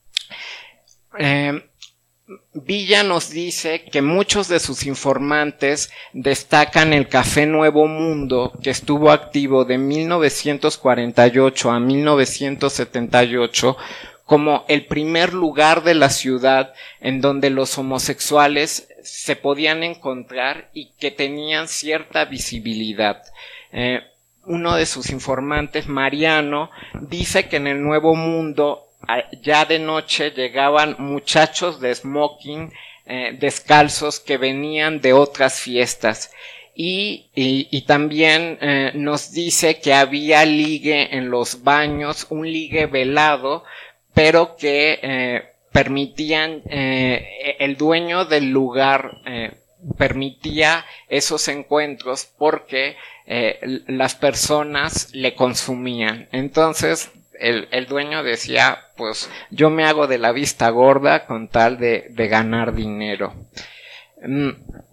S5: Eh, Villa nos dice que muchos de sus informantes destacan el Café Nuevo Mundo, que estuvo activo de mil novecientos cuarenta y ocho a mil novecientos setenta y ocho, como el primer lugar de la ciudad en donde los homosexuales se podían encontrar y que tenían cierta visibilidad. Eh, uno de sus informantes, Mariano, dice que en el Nuevo Mundo ya de noche llegaban muchachos de smoking eh, descalzos que venían de otras fiestas. Y, y, y también eh, nos dice que había ligue en los baños, un ligue velado, pero que eh, permitían, eh, el dueño del lugar eh, permitía esos encuentros porque eh, las personas le consumían. Entonces el, el dueño decía, pues yo me hago de la vista gorda con tal de, de ganar dinero. Mm.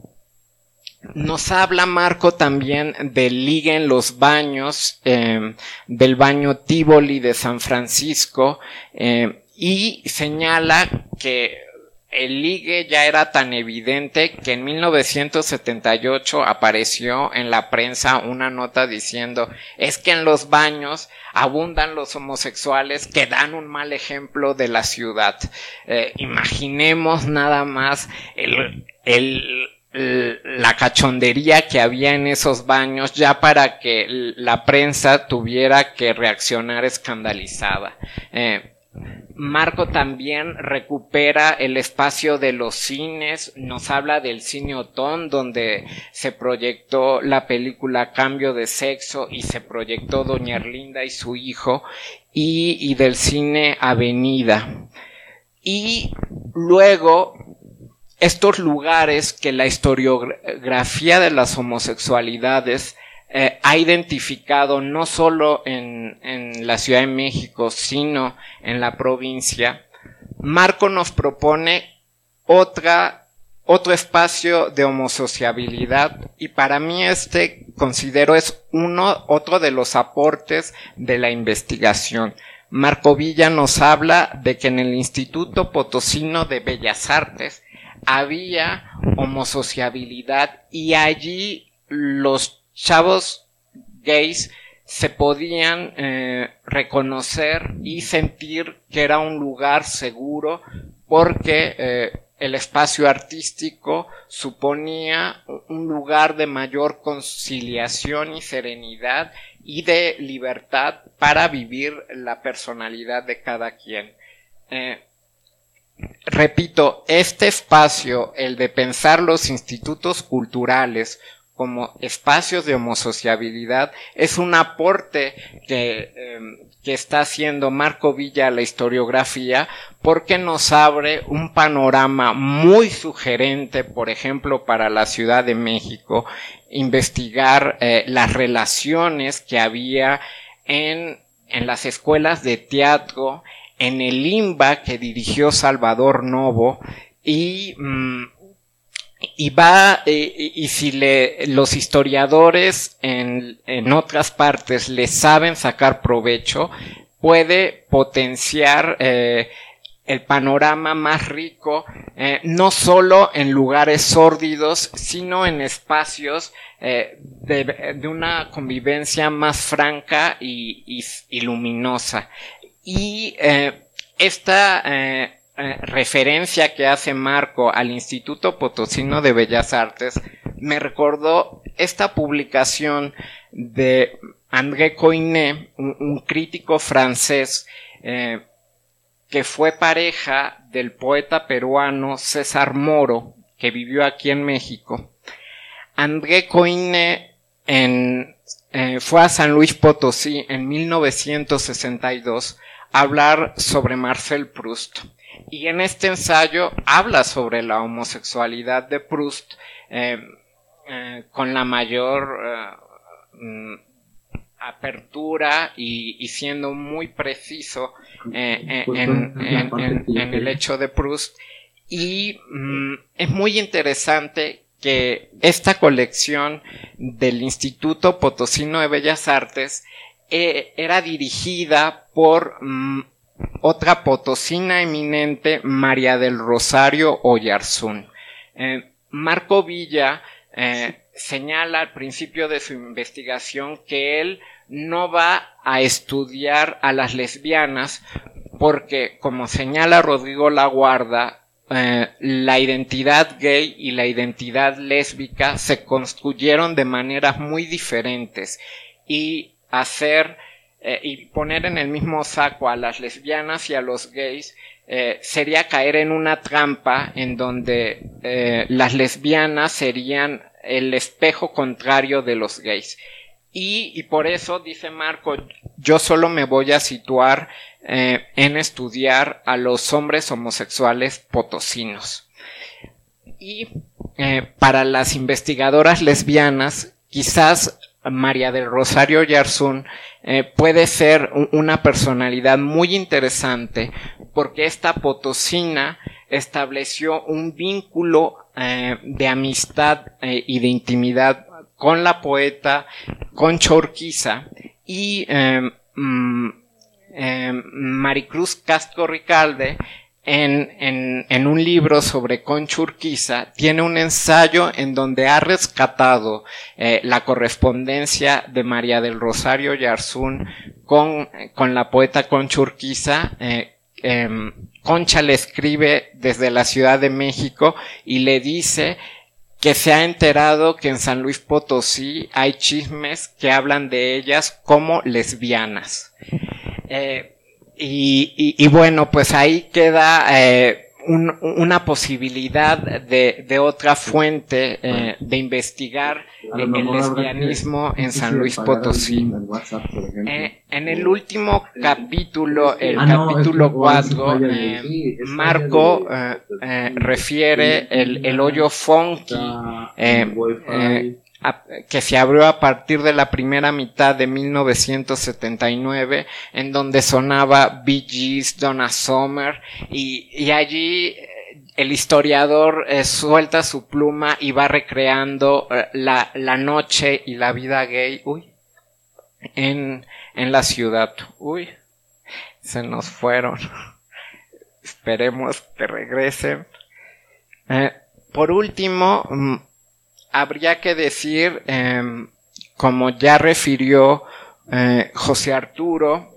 S5: Nos habla Marco también del ligue en los baños, eh, del baño Tívoli de San Francisco, eh, y señala que el ligue ya era tan evidente que en mil novecientos setenta y ocho apareció en la prensa una nota diciendo: es que en los baños abundan los homosexuales que dan un mal ejemplo de la ciudad. Eh, imaginemos nada más el, el, el, la cachondería que había en esos baños ya para que la prensa tuviera que reaccionar escandalizada. Eh, Marco también recupera el espacio de los cines, nos habla del cine Otón, donde se proyectó la película Cambio de Sexo y se proyectó Doña Erlinda y su hijo, y, y del cine Avenida. Y luego, estos lugares que la historiografía de las homosexualidades Eh, ha identificado no solo en, en la Ciudad de México, sino en la provincia, Marco nos propone otra, otro espacio de homosociabilidad, y para mí este considero es uno, otro de los aportes de la investigación. Marco Villa nos habla de que en el Instituto Potosino de Bellas Artes había homosociabilidad y allí los chavos gays se podían eh, reconocer y sentir que era un lugar seguro porque eh, el espacio artístico suponía un lugar de mayor conciliación y serenidad y de libertad para vivir la personalidad de cada quien. Eh, repito, este espacio, el de pensar los institutos culturales como espacios de homosociabilidad, es un aporte que, eh, que está haciendo Marco Villa a la historiografía, porque nos abre un panorama muy sugerente, por ejemplo, para la Ciudad de México, investigar eh, las relaciones que había en, en las escuelas de teatro, en el IMBA que dirigió Salvador Novo, y mmm, Y va, eh, y si le, los historiadores en, en otras partes le saben sacar provecho, puede potenciar eh, el panorama más rico, eh, no solo en lugares sórdidos, sino en espacios eh, de, de una convivencia más franca y, y, y luminosa. Y eh, esta eh, Eh, referencia que hace Marco al Instituto Potosino de Bellas Artes me recordó esta publicación de André Coinet, un, un crítico francés eh, que fue pareja del poeta peruano César Moro, que vivió aquí en México. André Coinet en, eh, fue a San Luis Potosí en mil novecientos sesenta y dos a hablar sobre Marcel Proust. Y en este ensayo habla sobre la homosexualidad de Proust eh, eh, con la mayor eh, apertura y, y siendo muy preciso eh, en, en, en, en, en el hecho de Proust. Y mm, es muy interesante que esta colección del Instituto Potosino de Bellas Artes eh, era dirigida por mm, otra potosina eminente, María del Rosario Oyarzún. Eh, Marco Villa eh, señala al principio de su investigación que él no va a estudiar a las lesbianas porque, como señala Rodrigo Laguarda, eh, la identidad gay y la identidad lésbica se construyeron de maneras muy diferentes, y hacer Eh, y poner en el mismo saco a las lesbianas y a los gays eh, sería caer en una trampa en donde eh, las lesbianas serían el espejo contrario de los gays. Y, y por eso, dice Marco, yo solo me voy a situar eh, en estudiar a los hombres homosexuales potosinos. Y eh, para las investigadoras lesbianas, quizás María del Rosario Oyarzún eh, puede ser un, una personalidad muy interesante, porque esta potosina estableció un vínculo eh, de amistad eh, y de intimidad con la poeta Concha Urquiza, y eh, mm, eh, Maricruz Castro Ricalde en, en, en un libro sobre Concha Urquiza, tiene un ensayo en donde ha rescatado eh, la correspondencia de María del Rosario Yarzún con, con la poeta Concha Urquiza. Eh, eh, Concha le escribe desde la Ciudad de México y le dice que se ha enterado que en San Luis Potosí hay chismes que hablan de ellas como lesbianas. Eh, y, y, y bueno, pues ahí queda eh, un, una posibilidad de, de otra fuente eh, de investigar el, el lesbianismo en San Luis Potosí. Eh, en el último capítulo, el
S4: ah, no,
S5: capítulo cuatro,
S4: no,
S5: eh,
S4: sí,
S5: Marco eh, eh, refiere el, el hoyo funky eh, eh, a, que se abrió a partir de la primera mitad de mil novecientos setenta y nueve, en donde sonaba Bee Gees, Donna Summer, y, y allí el historiador eh, suelta su pluma y va recreando eh, la, la noche y la vida gay, uy, en, en la ciudad. Uy, se nos fueron. Esperemos que regresen. Eh, por último, mm, habría que decir, eh, como ya refirió eh, José Arturo,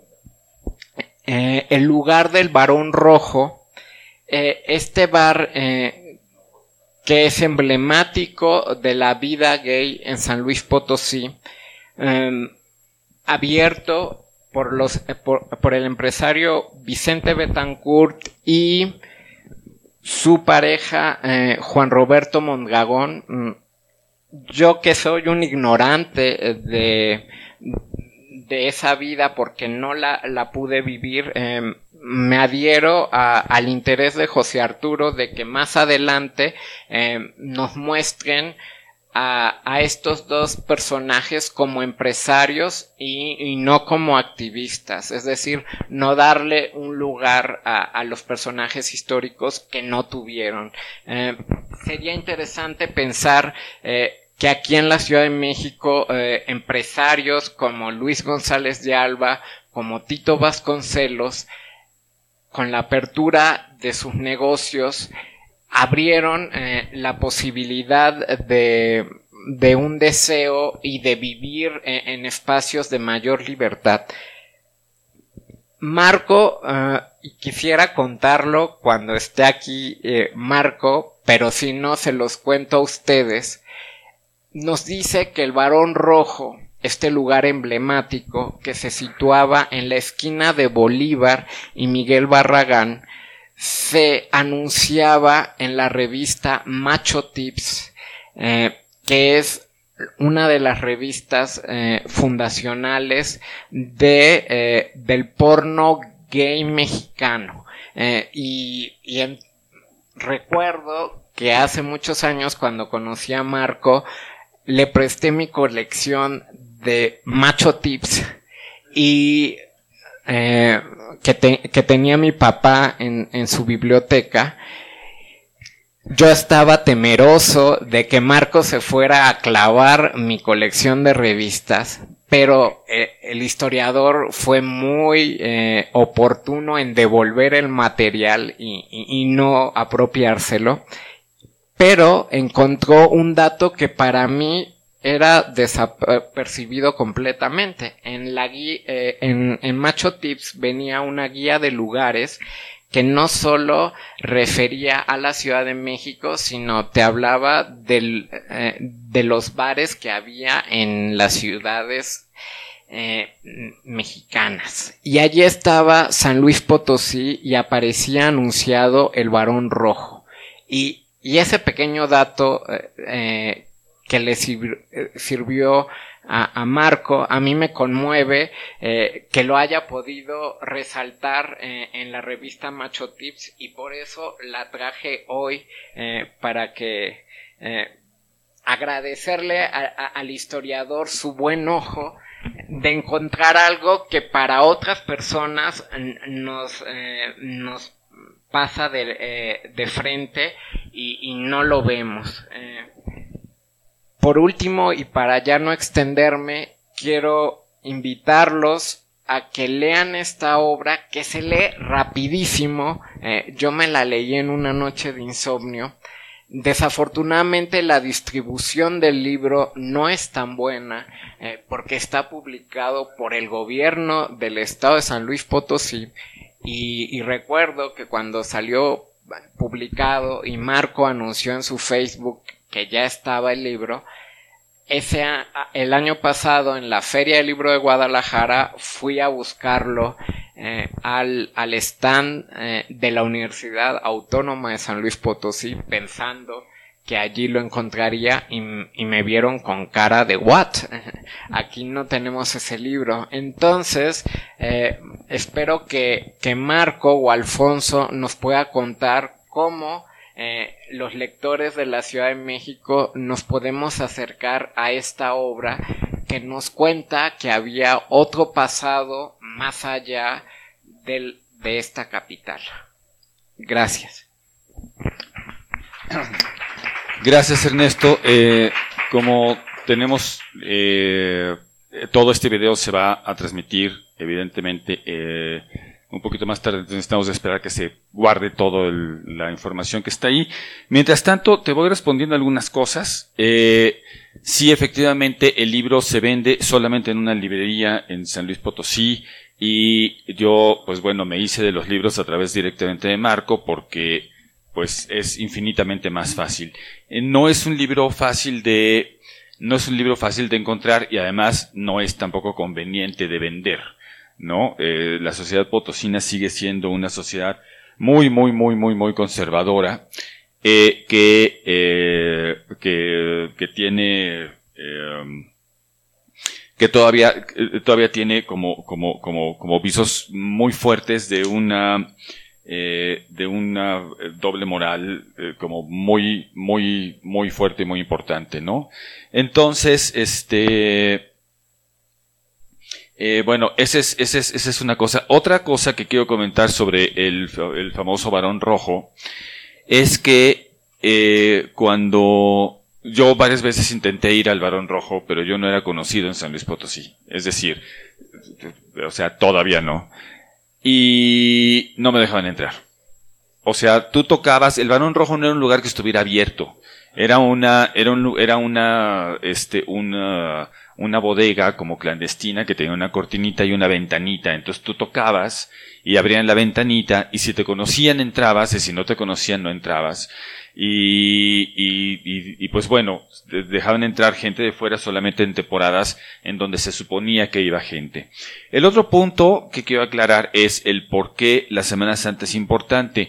S5: eh, el lugar del Barón Rojo, eh, este bar eh, que es emblemático de la vida gay en San Luis Potosí, eh, abierto por los eh, por, por el empresario Vicente Betancourt y su pareja eh, Juan Roberto Mondragón. Yo, que soy un ignorante de, de esa vida porque no la, la pude vivir, eh, me adhiero a, al interés de José Arturo de que más adelante eh, nos muestren a, a estos dos personajes como empresarios y, y no como activistas, es decir, no darle un lugar a, a los personajes históricos que no tuvieron. Eh, sería interesante pensar eh, que aquí en la Ciudad de México eh, empresarios como Luis González de Alba, como Tito Vasconcelos, con la apertura de sus negocios, abrieron eh, la posibilidad de, de un deseo y de vivir en, en espacios de mayor libertad. Marco, eh, quisiera contarlo cuando esté aquí eh, Marco, pero si no se los cuento a ustedes. Nos dice que el Barón Rojo, este lugar emblemático que se situaba en la esquina de Bolívar y Miguel Barragán, se anunciaba en la revista Macho Tips, eh, que es una de las revistas eh, fundacionales de, eh, del porno gay mexicano. Eh, y y en, recuerdo que hace muchos años, cuando conocí a Marco, le presté mi colección de Macho Tips y eh, que, te, que tenía mi papá en, en su biblioteca. Yo estaba temeroso de que Marco se fuera a clavar mi colección de revistas, pero eh, el historiador fue muy eh, oportuno en devolver el material y, y, y no apropiárselo. Pero encontró un dato que para mí era desapercibido completamente. En la guía, eh, en, en Macho Tips venía una guía de lugares que no solo refería a la Ciudad de México, sino te hablaba del, eh, de los bares que había en las ciudades eh, mexicanas. Y allí estaba San Luis Potosí y aparecía anunciado el Barón Rojo. Y Y ese pequeño dato eh, que le sirvió, sirvió a, a Marco, a mí me conmueve eh, que lo haya podido resaltar eh, en la revista Macho Tips, y por eso la traje hoy eh, para que eh, agradecerle a, a, al historiador su buen ojo de encontrar algo que para otras personas nos, eh, nos pasa de, eh, de frente y, y no lo vemos. Eh, por último, y para ya no extenderme, quiero invitarlos a que lean esta obra, que se lee rapidísimo. Eh, yo me la leí en una noche de insomnio. Desafortunadamente la distribución del libro no es tan buena, eh, porque está publicado por el gobierno del estado de San Luis Potosí, y, y recuerdo que cuando salió publicado y Marco anunció en su Facebook que ya estaba el libro, ese a, el año pasado en la Feria del Libro de Guadalajara fui a buscarlo eh, al, al stand eh, de la Universidad Autónoma de San Luis Potosí, pensando que allí lo encontraría, y, y me vieron con cara de ¿what? Aquí no tenemos ese libro. Entonces eh, espero que, que Marco o Alfonso nos pueda contar cómo Eh, los lectores de la Ciudad de México nos podemos acercar a esta obra que nos cuenta que había otro pasado más allá del, de esta capital. Gracias.
S2: Gracias, Ernesto. Eh, como tenemos eh, todo este video se va a transmitir, evidentemente, eh, un poquito más tarde, necesitamos esperar que se guarde toda la información que está ahí. Mientras tanto, te voy respondiendo algunas cosas. Eh, sí, efectivamente, el libro se vende solamente en una librería en San Luis Potosí, y yo, pues bueno, me hice de los libros a través directamente de Marco, porque pues es infinitamente más fácil. Eh, no es un libro fácil de, no es un libro fácil de encontrar, y además no es tampoco conveniente de vender. ¿No? Eh, la sociedad potosina sigue siendo una sociedad muy, muy, muy, muy, muy conservadora, eh, que, eh, que, que tiene, eh, que todavía, eh, todavía tiene como, como, como, como visos muy fuertes de una, eh, de una doble moral, eh, como muy, muy, muy fuerte y muy importante, ¿no? Entonces, este, Eh, bueno, esa es, ese es, esa es una cosa. Otra cosa que quiero comentar sobre el, el famoso Barón Rojo es que eh, cuando yo varias veces intenté ir al Barón Rojo, pero yo no era conocido en San Luis Potosí. Es decir, o sea, todavía no. Y no me dejaban entrar. O sea, tú tocabas, el Barón Rojo no era un lugar que estuviera abierto. Era una, era un, era una, este, una, una bodega como clandestina que tenía una cortinita y una ventanita. Entonces tú tocabas y abrían la ventanita, y si te conocían entrabas, y si no te conocían no entrabas. Y, y, y, y pues bueno, dejaban entrar gente de fuera solamente en temporadas en donde se suponía que iba gente. El otro punto que quiero aclarar es el por qué la Semana Santa es importante.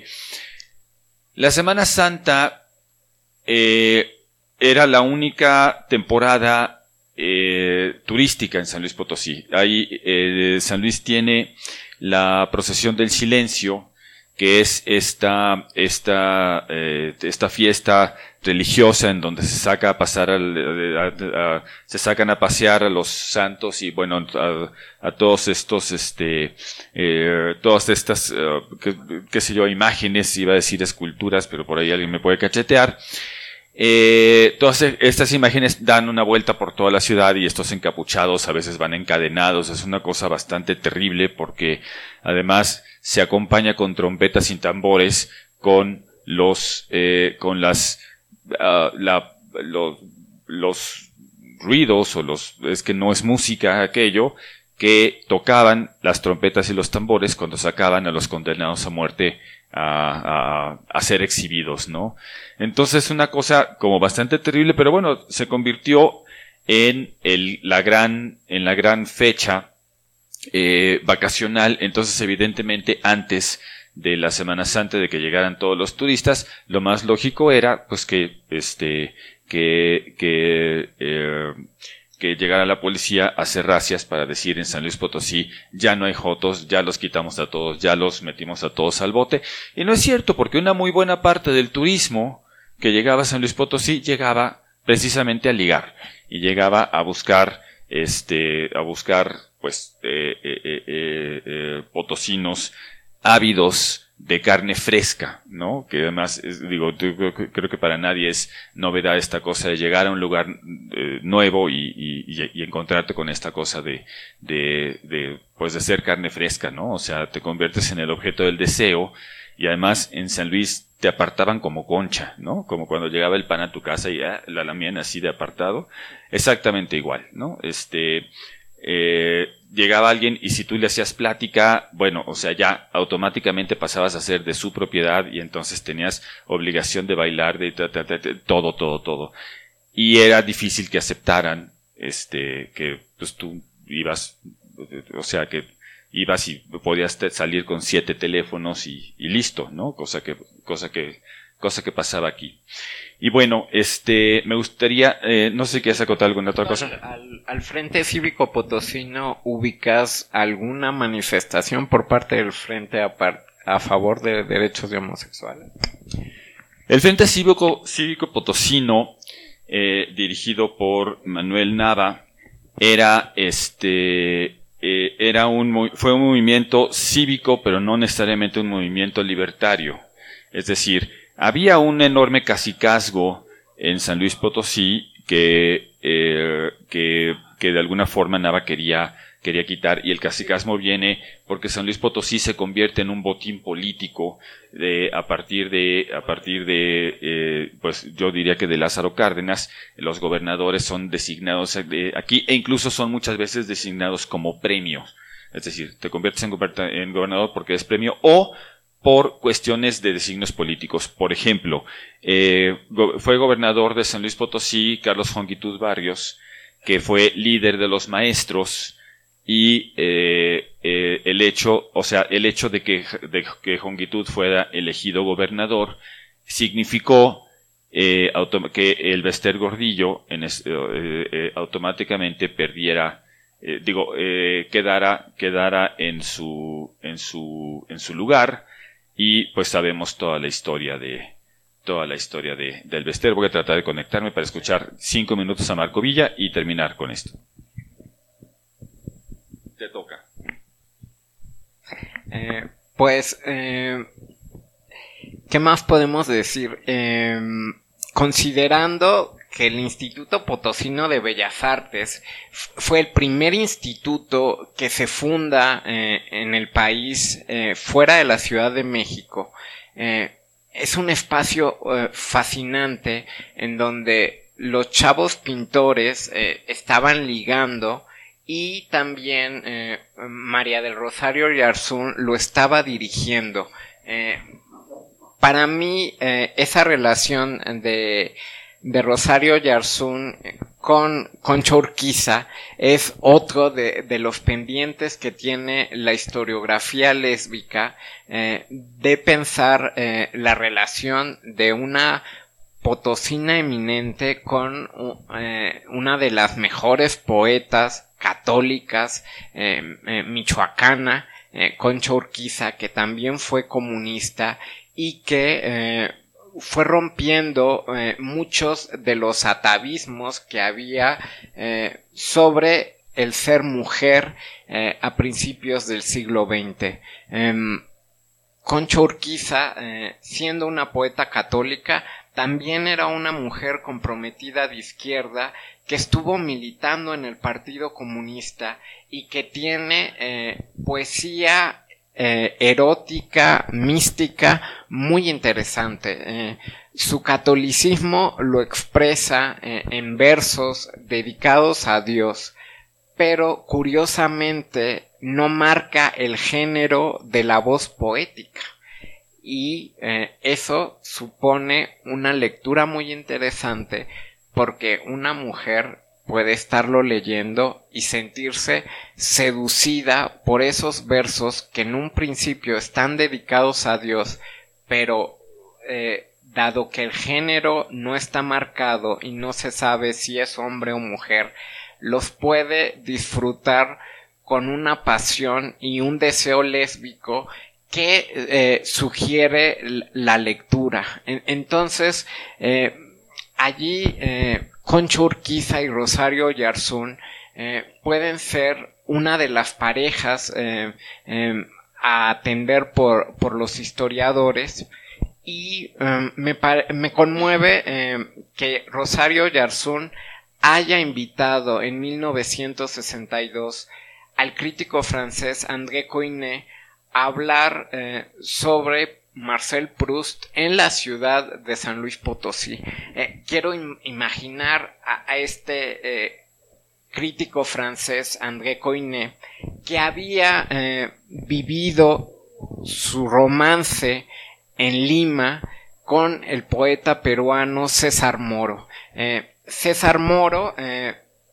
S2: La Semana Santa eh, era la única temporada eh, turística en San Luis Potosí. Ahí eh, San Luis tiene la procesión del silencio, que es esta, esta, eh, esta fiesta religiosa en donde se saca a pasar, al, a, a, a, se sacan a pasear a los santos y bueno, a, a todos estos, este, eh, todas estas, uh, qué, qué sé yo, imágenes, iba a decir esculturas, pero por ahí alguien me puede cachetear. Eh, todas estas imágenes dan una vuelta por toda la ciudad, y estos encapuchados a veces van encadenados. Es una cosa bastante terrible, porque además se acompaña con trompetas y tambores, con los, eh, con las, uh, la, los, los ruidos, o los, es que no es música aquello, que tocaban las trompetas y los tambores cuando sacaban a los condenados a muerte a, a, a ser exhibidos, ¿no? Entonces es una cosa como bastante terrible, pero bueno, se convirtió en el, la gran, en la gran fecha eh, vacacional. Entonces, evidentemente, antes de la Semana Santa, de que llegaran todos los turistas, lo más lógico era, pues, que, este, que, que, eh, que llegara la policía a hacer racias para decir en San Luis Potosí, ya no hay jotos, ya los quitamos a todos, ya los metimos a todos al bote. Y no es cierto, porque una muy buena parte del turismo que llegaba a San Luis Potosí llegaba precisamente a ligar, y llegaba a buscar, este, a buscar, pues, eh, eh, eh, eh, potosinos ávidos de carne fresca, ¿no? Que además, es, digo, creo que para nadie es novedad esta cosa de llegar a un lugar eh, nuevo y, y, y encontrarte con esta cosa de, de, de, pues de ser carne fresca, ¿no? O sea, te conviertes en el objeto del deseo y además en San Luis te apartaban como concha, ¿no? Como cuando llegaba el pan a tu casa y ah, la lamían así de apartado. Exactamente igual, ¿no? Este... Eh, llegaba alguien y si tú le hacías plática, bueno, o sea, ya automáticamente pasabas a ser de su propiedad y entonces tenías obligación de bailar, de ta, ta, ta, ta, todo, todo, todo. Y era difícil que aceptaran, este, que pues tú ibas, o sea, que ibas y podías salir con siete teléfonos y, y listo, ¿no? Cosa que, cosa que, cosa que pasaba aquí. Y bueno, este, me gustaría, eh, no sé si quieres acotar alguna otra cosa.
S5: Al, al, al Frente Cívico Potosino, ¿ubicas alguna manifestación por parte del Frente a, par, a favor de derechos de homosexuales?
S2: El Frente Cívico, Cívico Potosino, eh, dirigido por Manuel Nava, era este, eh, era un, fue un movimiento cívico, pero no necesariamente un movimiento libertario. Es decir, había un enorme cacicazgo en San Luis Potosí que, eh, que, que de alguna forma Nava quería, quería quitar, y el cacicazgo viene porque San Luis Potosí se convierte en un botín político de, a partir de, a partir de, eh, pues yo diría que de Lázaro Cárdenas. Los gobernadores son designados de aquí e incluso son muchas veces designados como premios. Es decir, te conviertes en, en gobernador porque es premio o por cuestiones de designios políticos. Por ejemplo, eh, go- fue gobernador de San Luis Potosí Carlos Jongitud Barrios, que fue líder de los maestros, y eh, eh, el hecho, o sea, el hecho de que, de que Jongitud fuera elegido gobernador significó eh, autom- que el Bester Gordillo en es- eh, eh, automáticamente perdiera, eh, digo, eh, quedara, quedara en su, en su, en su lugar. Y pues sabemos toda la historia de toda la historia de del Bester. Voy a tratar de conectarme para escuchar cinco minutos a Marco Villa y terminar con esto. Te toca.
S5: Eh, pues, eh, ¿qué más podemos decir? Eh, considerando que el Instituto Potosino de Bellas Artes fue el primer instituto que se funda eh, en el país eh, fuera de la Ciudad de México. Eh, es un espacio eh, fascinante en donde los chavos pintores eh, estaban ligando, y también eh, María del Rosario Yarzún lo estaba dirigiendo. Eh, para mí eh, esa relación de de Rosario Yarzún con Concha Urquiza es otro de, de los pendientes que tiene la historiografía lésbica, eh, de pensar eh, la relación de una potosina eminente con eh, una de las mejores poetas católicas eh, eh, michoacana, eh, Concha Urquiza, que también fue comunista y que eh, fue rompiendo eh, muchos de los atavismos que había eh, sobre el ser mujer eh, a principios del siglo veinte. Eh, Concha Urquiza, eh, siendo una poeta católica, también era una mujer comprometida de izquierda que estuvo militando en el Partido Comunista y que tiene eh, poesía Eh, erótica, mística, muy interesante. Eh, su catolicismo lo expresa eh, en versos dedicados a Dios, pero curiosamente no marca el género de la voz poética, y eh, eso supone una lectura muy interesante porque una mujer puede estarlo leyendo y sentirse seducida por esos versos que en un principio están dedicados a Dios, pero eh, dado que el género no está marcado y no se sabe si es hombre o mujer, los puede disfrutar con una pasión y un deseo lésbico que eh, sugiere la lectura. Entonces, eh, allí eh, Concha Urquiza y Rosario Yarzún eh, pueden ser una de las parejas eh, eh, a atender por, por los historiadores. Y um, me, me conmueve eh, que Rosario Yarzún haya invitado en mil novecientos sesenta y dos al crítico francés André Coyne a hablar eh, sobre Marcel Proust en la ciudad de San Luis Potosí. Eh, quiero im- imaginar a, a este eh, crítico francés André Coyne, que había eh, vivido su romance en Lima con el poeta peruano César Moro. Eh, César Moro eh,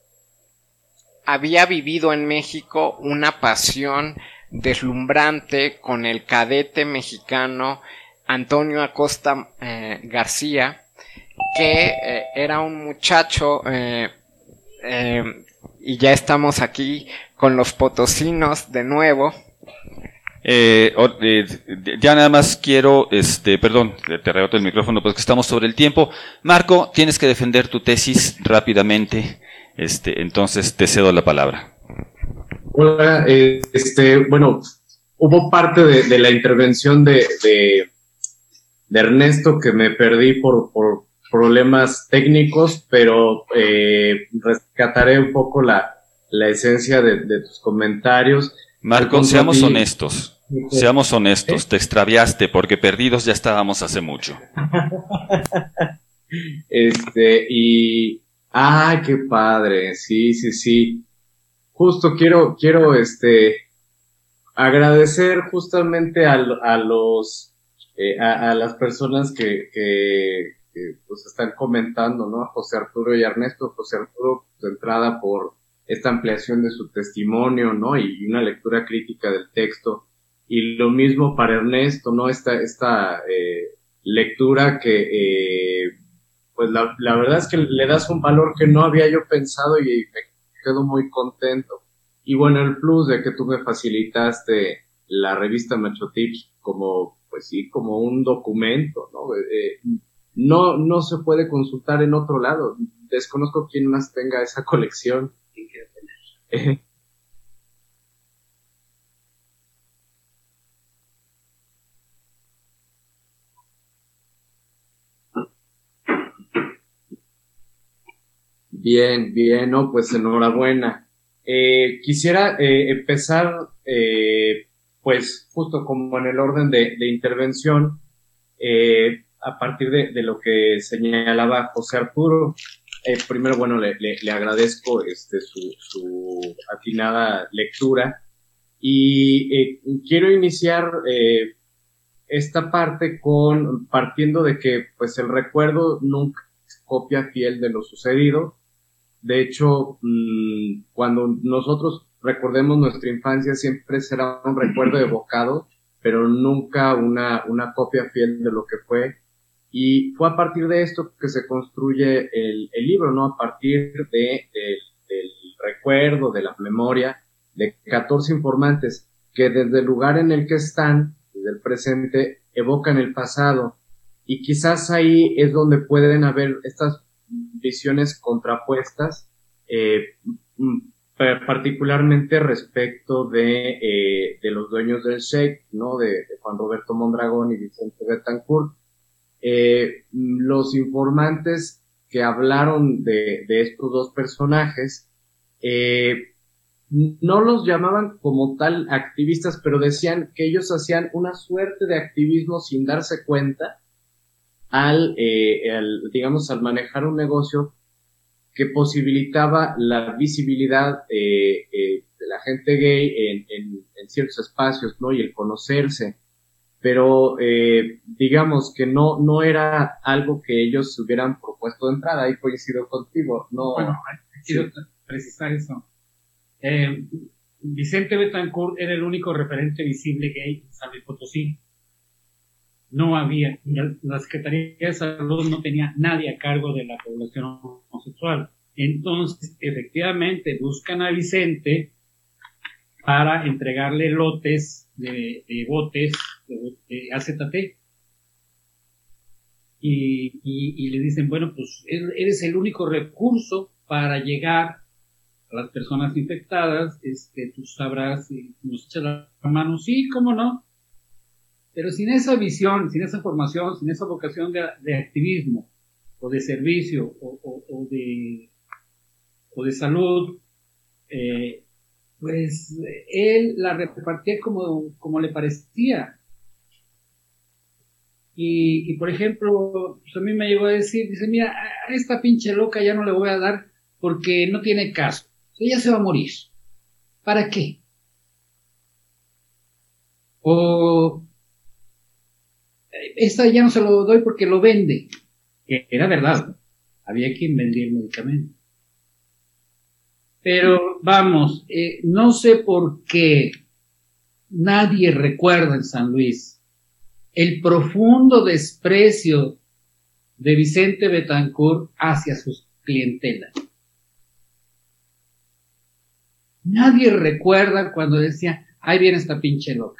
S5: había vivido en México una pasión deslumbrante con el cadete mexicano Antonio Acosta eh, García, que eh, era un muchacho, eh, eh, y ya estamos aquí con los potosinos de nuevo.
S2: Eh, or, eh, ya nada más quiero, este, perdón, te reboto el micrófono porque estamos sobre el tiempo. Marco, tienes que defender tu tesis rápidamente, este, entonces te cedo la palabra.
S4: Hola, eh, este, bueno, hubo parte de, de la intervención de, de, de Ernesto que me perdí por, por problemas técnicos, pero eh, rescataré un poco la, la esencia de, de tus comentarios.
S2: Marco, seamos honestos. Seamos honestos, te extraviaste porque perdidos ya estábamos hace mucho.
S4: Este, y, ay, qué padre, sí, sí, sí. Justo quiero, quiero, este, agradecer justamente a, a los, eh, a, a las personas que, que, que, pues están comentando, ¿no? A José Arturo y Ernesto. José Arturo, de entrada por esta ampliación de su testimonio, ¿no? Y una lectura crítica del texto. Y lo mismo para Ernesto, ¿no? Esta, esta eh, lectura que, eh, pues la, la verdad es que le das un valor que no había yo pensado y me quedo muy contento. Y bueno, el plus de que tú me facilitaste la revista Macho Tips como, pues sí, como un documento, ¿no? Eh, no, no se puede consultar en otro lado. Desconozco quién más tenga esa colección. Eh, Bien, bien, no, pues enhorabuena. Eh, quisiera eh, empezar, eh, pues justo como en el orden de, de intervención, eh, a partir de, de lo que señalaba José Arturo. Eh, primero, bueno, le, le, le agradezco este, su, su atinada lectura y eh, quiero iniciar eh, esta parte con partiendo de que, pues, el recuerdo nunca es copia fiel de lo sucedido. De hecho, mmm, cuando nosotros recordemos nuestra infancia siempre será un recuerdo evocado, pero nunca una, una copia fiel de lo que fue. Y fue a partir de esto que se construye el, el libro, ¿no? A partir de, de, del recuerdo, de la memoria de catorce informantes que desde el lugar en el que están, desde el presente, evocan el pasado. Y quizás ahí es donde pueden haber estas visiones contrapuestas, eh, particularmente respecto de, eh, de los dueños del Sheikh, ¿no? De, de Juan Roberto Mondragón y Vicente Betancourt. Eh, los informantes que hablaron de, de estos dos personajes, eh, no los llamaban como tal activistas, pero decían que ellos hacían una suerte de activismo sin darse cuenta, al, eh, al, digamos, al manejar un negocio que posibilitaba la visibilidad eh, eh, de la gente gay en, en, en ciertos espacios, ¿no? Y el conocerse. Pero, eh, digamos que no, no era algo que ellos hubieran propuesto de entrada. Ahí coincido contigo, ¿no?
S3: Bueno, quiero sí. precisar eso. Eh, Vicente Betancourt era el único referente visible gay en San Luis Potosí. No había, la Secretaría de Salud no tenía nadie a cargo de la población homosexual. Entonces, efectivamente, buscan a Vicente para entregarle lotes de, de botes de, de A Z T. Y, y, y le dicen, bueno, pues eres el único recurso para llegar a las personas infectadas, este, tú sabrás si nos echas la mano, sí, cómo no, pero sin esa visión, sin esa formación, sin esa vocación de, de activismo, o de servicio, o, o, o de, o de salud, eh, pues él la repartía como, como le parecía. Y, y por ejemplo, pues a mí me llegó a decir, dice, mira, a esta pinche loca ya no le voy a dar porque no tiene caso. Ella se va a morir. ¿Para qué? O esta ya no se lo doy porque lo vende. Que era verdad. Había quien vendía el medicamento. Pero vamos, eh, no sé por qué nadie recuerda en San Luis el profundo desprecio de Vicente Betancourt hacia sus clientelas. Nadie recuerda cuando decía, ahí viene esta pinche loca.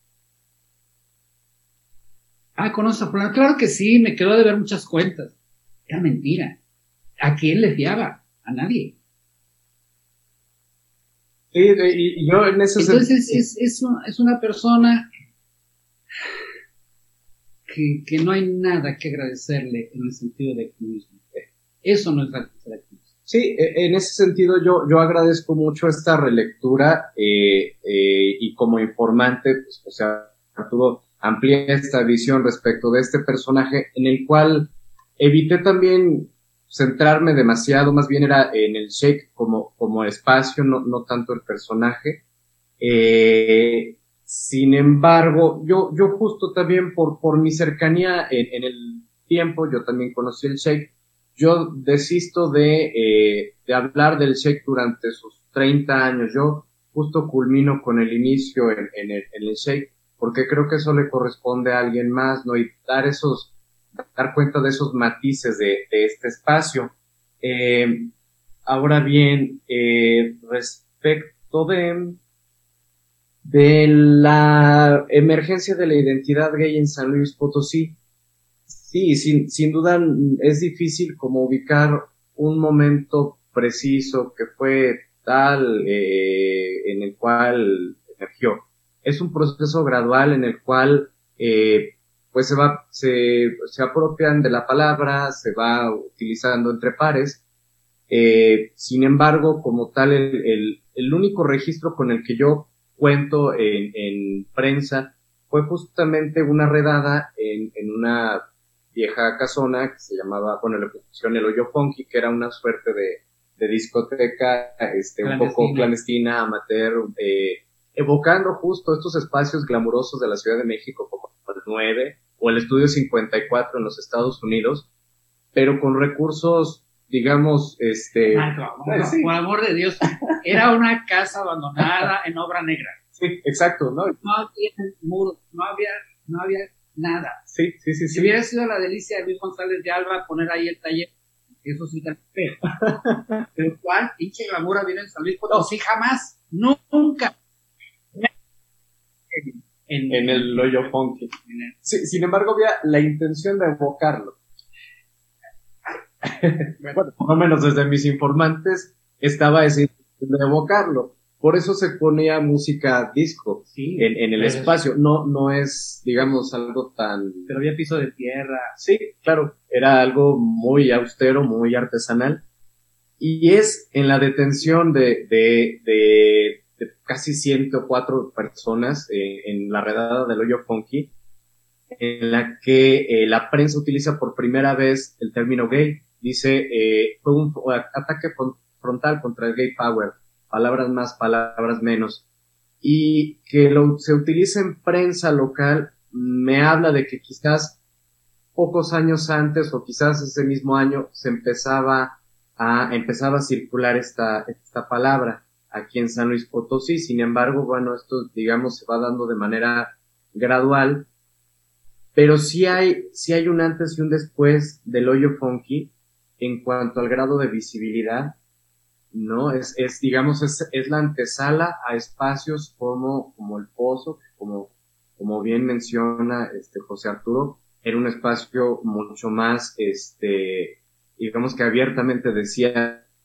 S3: Ah, ¿conoces a fulano? Claro que sí, me quedó de ver muchas cuentas. Era mentira. ¿A quién le fiaba? A nadie.
S4: Sí, y, y yo en ese
S3: Entonces
S4: sentido...
S3: es, es, una, es una persona que, que no hay nada que agradecerle en el sentido de activismo. Eso no es activismo.
S4: Sí, en ese sentido yo, yo agradezco mucho esta relectura eh, eh, y como informante, pues, o sea, Arturo amplía esta visión respecto de este personaje en el cual evité también centrarme demasiado, más bien era en el Sheikh como, como espacio, no, no tanto el personaje. Eh, sin embargo, yo, yo justo también por, por mi cercanía en, en el tiempo, yo también conocí el Sheikh. Yo desisto de, eh, de hablar del Sheikh durante sus treinta años. Yo justo culmino con el inicio en, en, el, en el Sheikh, porque creo que eso le corresponde a alguien más, ¿no? Y dar esos, dar cuenta de esos matices de, de este espacio. Eh, ahora bien, eh, respecto de, de la emergencia de la identidad gay en San Luis Potosí, sí, sin, sin duda es difícil como ubicar un momento preciso que fue tal eh, en el cual emergió. Es un proceso gradual en el cual eh, pues se va, se, se apropian de la palabra, se va utilizando entre pares. Eh, sin embargo, como tal, el, el, el único registro con el que yo cuento en, en prensa fue justamente una redada en, en una vieja casona que se llamaba, bueno, le pusieron el Hoyo Funky, que era una suerte de, de discoteca, este, un poco clandestina, amateur, eh, evocando justo estos espacios glamurosos de la Ciudad de México, como el nueve, o el Estudio cincuenta y cuatro en los Estados Unidos, pero con recursos, digamos, este...
S3: Ay, por, sí. por amor de Dios, era una casa abandonada en obra negra.
S4: Sí, exacto, ¿no?
S3: No había muros, no había, no había nada.
S4: Sí, sí, sí, sí.
S3: Si hubiera sido la delicia de Luis González de Alba poner ahí el taller, eso sí tan feo. Pero ¿cuál pinche glamour viene en San Luis Potosí? No, jamás, nunca.
S4: En, en el Hoyo Funky. Sí, sin embargo, había la intención de evocarlo. Bueno, por lo menos desde mis informantes estaba esa intención de evocarlo. Por eso se ponía música disco sí, en, en el espacio. No, no es, digamos, algo tan...
S3: Pero había piso de tierra.
S4: Sí, claro. Era algo muy austero, muy artesanal. Y es en la detención de, de, de, de casi ciento cuatro personas eh, en la redada del Hoyo Funky, en la que eh, la prensa utiliza por primera vez el término gay. Dice, eh, fue un ataque frontal contra el gay power. Palabras más, palabras menos, y que lo, se utiliza en prensa local, me habla de que quizás pocos años antes, o quizás ese mismo año, se empezaba a, empezaba a circular esta, esta palabra aquí en San Luis Potosí. Sin embargo, bueno, esto, digamos, se va dando de manera gradual, pero sí hay, sí hay un antes y un después del Hoyo Funky en cuanto al grado de visibilidad. No, es, es, digamos, es, es la antesala a espacios como, como el Pozo, como, como bien menciona, este, José Arturo, era un espacio mucho más, este, digamos que abiertamente decía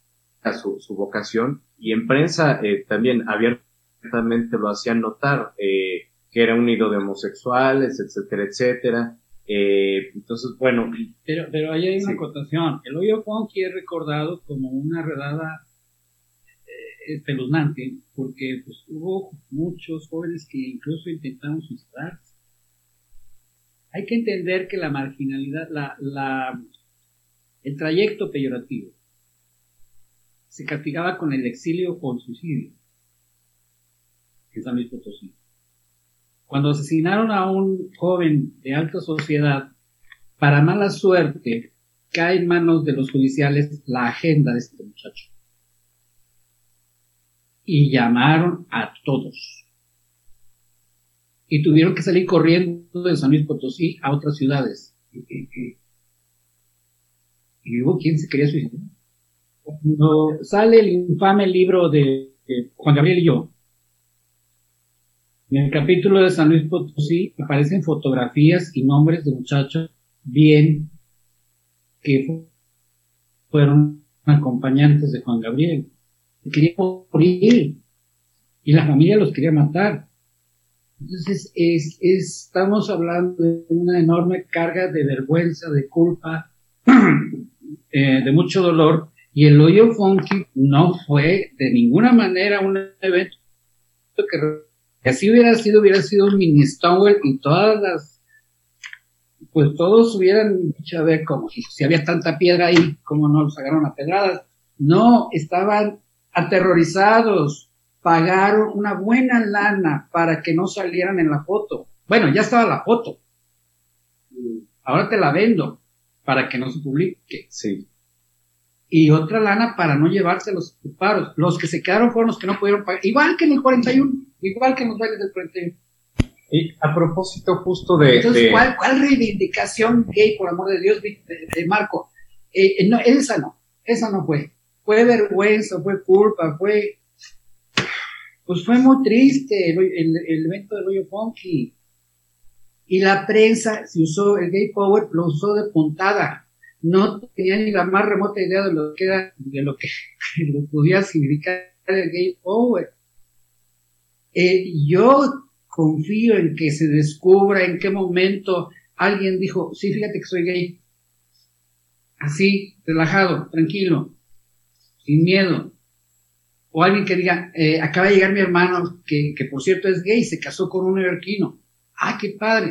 S4: su, su vocación, y en prensa eh, también abiertamente lo hacían notar, eh, que era un nido de homosexuales, etcétera, etcétera. Eh, entonces, bueno.
S3: Pero, pero ahí hay una
S4: sí.
S3: acotación. El hoyo funky es recordado como una redada eh, espeluznante, porque pues, hubo muchos jóvenes que incluso intentaron suicidarse. Hay que entender que la marginalidad, la, la, el trayecto peyorativo, se castigaba con el exilio o con suicidio en San Luis Potosí. Cuando asesinaron a un joven de alta sociedad, para mala suerte, cae en manos de los judiciales la agenda de este muchacho. Y llamaron a todos. Y tuvieron que salir corriendo de San Luis Potosí a otras ciudades. Y hubo quien se quería suicidar. Cuando sale el infame libro de, de Juan Gabriel y yo, en el capítulo de San Luis Potosí aparecen fotografías y nombres de muchachos bien que fueron acompañantes de Juan Gabriel. Querían morir y la familia los quería matar. Entonces es, es, estamos hablando de una enorme carga de vergüenza, de culpa, eh, de mucho dolor, y el hoyo funky no fue de ninguna manera un evento que que así hubiera sido, hubiera sido un mini Stonewall, y todas las, pues todos hubieran dicho, a ver, como si, si había tanta piedra ahí, ¿cómo no los agarraron a pedradas? No, estaban aterrorizados, pagaron una buena lana para que no salieran en la foto. Bueno, ya estaba la foto, ahora te la vendo para que no se publique.
S4: Sí.
S3: Y otra lana para no llevarse los paros. Los que se quedaron fueron los que no pudieron pagar, igual que en el cuarenta y uno, igual que en los bailes del cuarenta y uno.
S4: Y a propósito justo de...
S3: Entonces,
S4: de...
S3: ¿cuál, ¿cuál reivindicación gay, por amor de Dios, de, de Marco? Eh, no, esa no, esa no fue. Fue vergüenza, fue culpa, fue... Pues fue muy triste el, el, el evento del hoyo funky. Y la prensa se usó, el gay power lo usó de puntada. No tenía ni la más remota idea de lo que era, de lo que, de lo que podía significar el gay power. Eh, yo confío en que se descubra en qué momento alguien dijo, sí, fíjate que soy gay. Así, relajado, tranquilo, sin miedo. O alguien que diga, eh, acaba de llegar mi hermano, que, que por cierto es gay, se casó con un neoyorquino. ¡Ah, qué padre!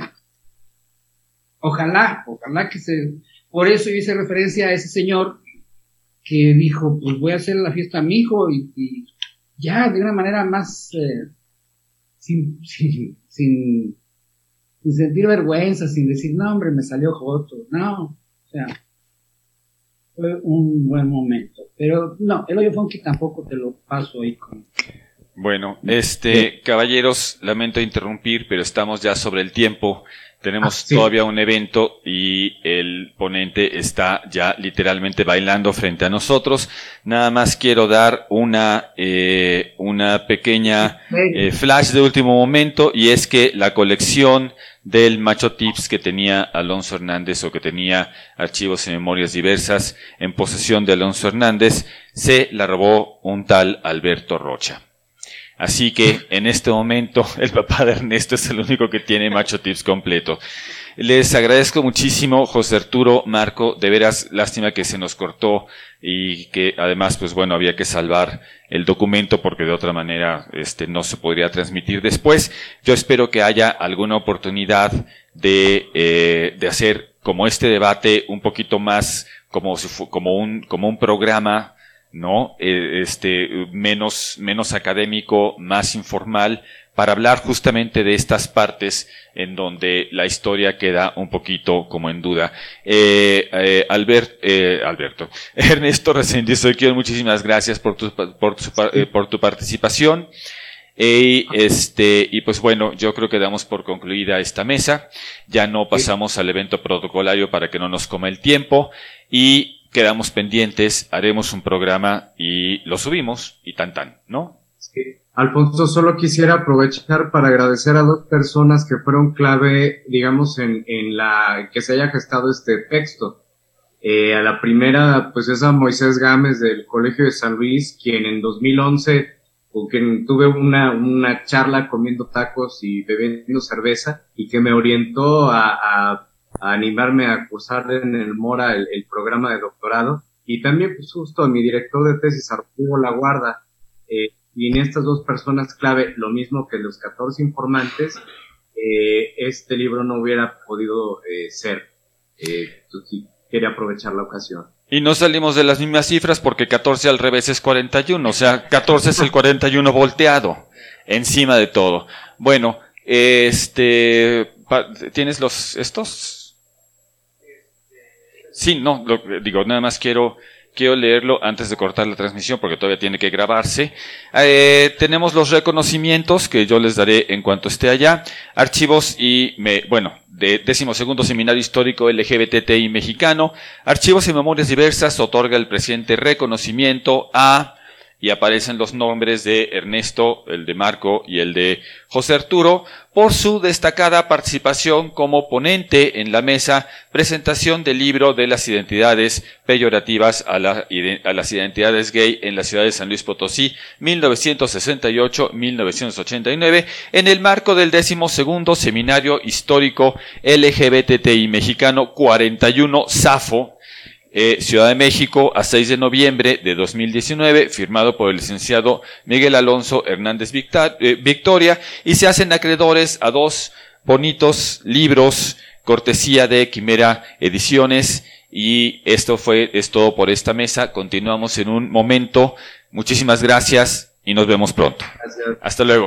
S3: Ojalá, ojalá que se... Por eso yo hice referencia a ese señor que dijo, pues voy a hacer la fiesta a mi hijo, y, y ya de una manera más eh, sin, sin, sin, sin sentir vergüenza, sin decir, no hombre, me salió joto, no, o sea, fue un buen momento. Pero no, el hoyo funky tampoco te lo paso ahí con...
S2: Bueno, este, caballeros, lamento interrumpir, pero estamos ya sobre el tiempo. Tenemos ah, sí. todavía un evento y el ponente está ya literalmente bailando frente a nosotros. Nada más quiero dar una, eh, una pequeña eh, flash de último momento, y es que la colección del Macho Tips que tenía Alonso Hernández, o que tenía archivos y memorias diversas en posesión de Alonso Hernández, se la robó un tal Alberto Rocha. Así que en este momento el papá de Ernesto es el único que tiene Macho Tips completo. Les agradezco muchísimo, José Arturo, Marco, de veras lástima que se nos cortó, y que además pues bueno, había que salvar el documento porque de otra manera este no se podría transmitir después. Yo espero que haya alguna oportunidad de eh, de hacer como este debate un poquito más como si fu- como un como un programa, ¿no? Eh, este, menos, menos académico, más informal, para hablar justamente de estas partes en donde la historia queda un poquito como en duda. Eh, eh, Albert, eh, Alberto, Ernesto Reséndiz, muchísimas gracias por tu, por tu, eh, por tu participación. Y este, y pues bueno, yo creo que damos por concluida esta mesa. Ya no pasamos al evento protocolario para que no nos coma el tiempo, y quedamos pendientes, haremos un programa y lo subimos, y tan tan, ¿no?
S4: Sí. Alfonso, solo quisiera aprovechar para agradecer a dos personas que fueron clave, digamos, en, en la que se haya gestado este texto. Eh, a la primera, pues es a Moisés Gámez del Colegio de San Luis, quien en dos mil once, con quien tuve una, una charla comiendo tacos y bebiendo cerveza, y que me orientó a, a, a animarme a cursar en el Mora el, el programa de doctorado. Y también, pues justo a mi director de tesis, Arturo Laguarda, eh, y en estas dos personas clave, lo mismo que los catorce informantes, eh, este libro no hubiera podido eh, ser. Eh, pues, quería aprovechar la ocasión.
S2: Y no salimos de las mismas cifras porque catorce al revés es cuarenta y uno, o sea, catorce es el cuarenta y uno volteado, encima de todo. Bueno, este, ¿tienes los, estos? Sí, no, lo, digo, nada más quiero, quiero leerlo antes de cortar la transmisión porque todavía tiene que grabarse. Eh, tenemos los reconocimientos que yo les daré en cuanto esté allá. Archivos y, me, bueno, de décimo segundo Seminario Histórico L G B T T I Mexicano. Archivos y Memorias Diversas otorga el presente reconocimiento a, y aparecen los nombres de Ernesto, el de Marco y el de José Arturo, por su destacada participación como ponente en la mesa presentación del libro de las identidades peyorativas a, la, a las identidades gay en la ciudad de San Luis Potosí, mil novecientos sesenta y ocho a mil novecientos ochenta y nueve, en el marco del décimo segundo Seminario Histórico L G B T T I Mexicano cuarenta y uno SAFO, Eh, Ciudad de México, a seis de noviembre de dos mil diecinueve, firmado por el licenciado Miguel Alonso Hernández Victor, eh, Victoria, y se hacen acreedores a dos bonitos libros, cortesía de Quimera Ediciones, y esto fue, es todo por esta mesa. Continuamos en un momento. Muchísimas gracias y nos vemos pronto. Gracias. Hasta luego.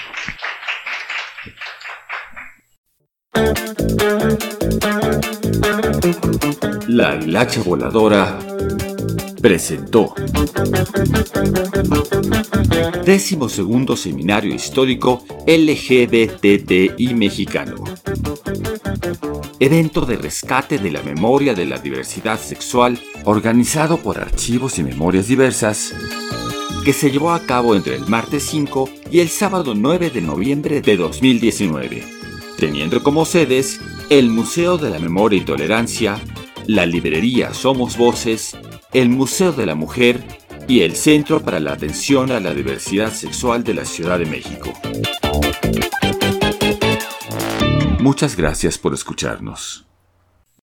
S1: La Hilacha Voladora presentó décimo segundo Seminario Histórico L G B T T I Mexicano. Evento de rescate de la memoria de la diversidad sexual organizado por Archivos y Memorias Diversas, que se llevó a cabo entre el martes cinco y el sábado nueve de noviembre de dos mil diecinueve, teniendo como sedes el Museo de la Memoria y Tolerancia, la librería Somos Voces, el Museo de la Mujer y el Centro para la Atención a la Diversidad Sexual de la Ciudad de México. Muchas gracias por escucharnos.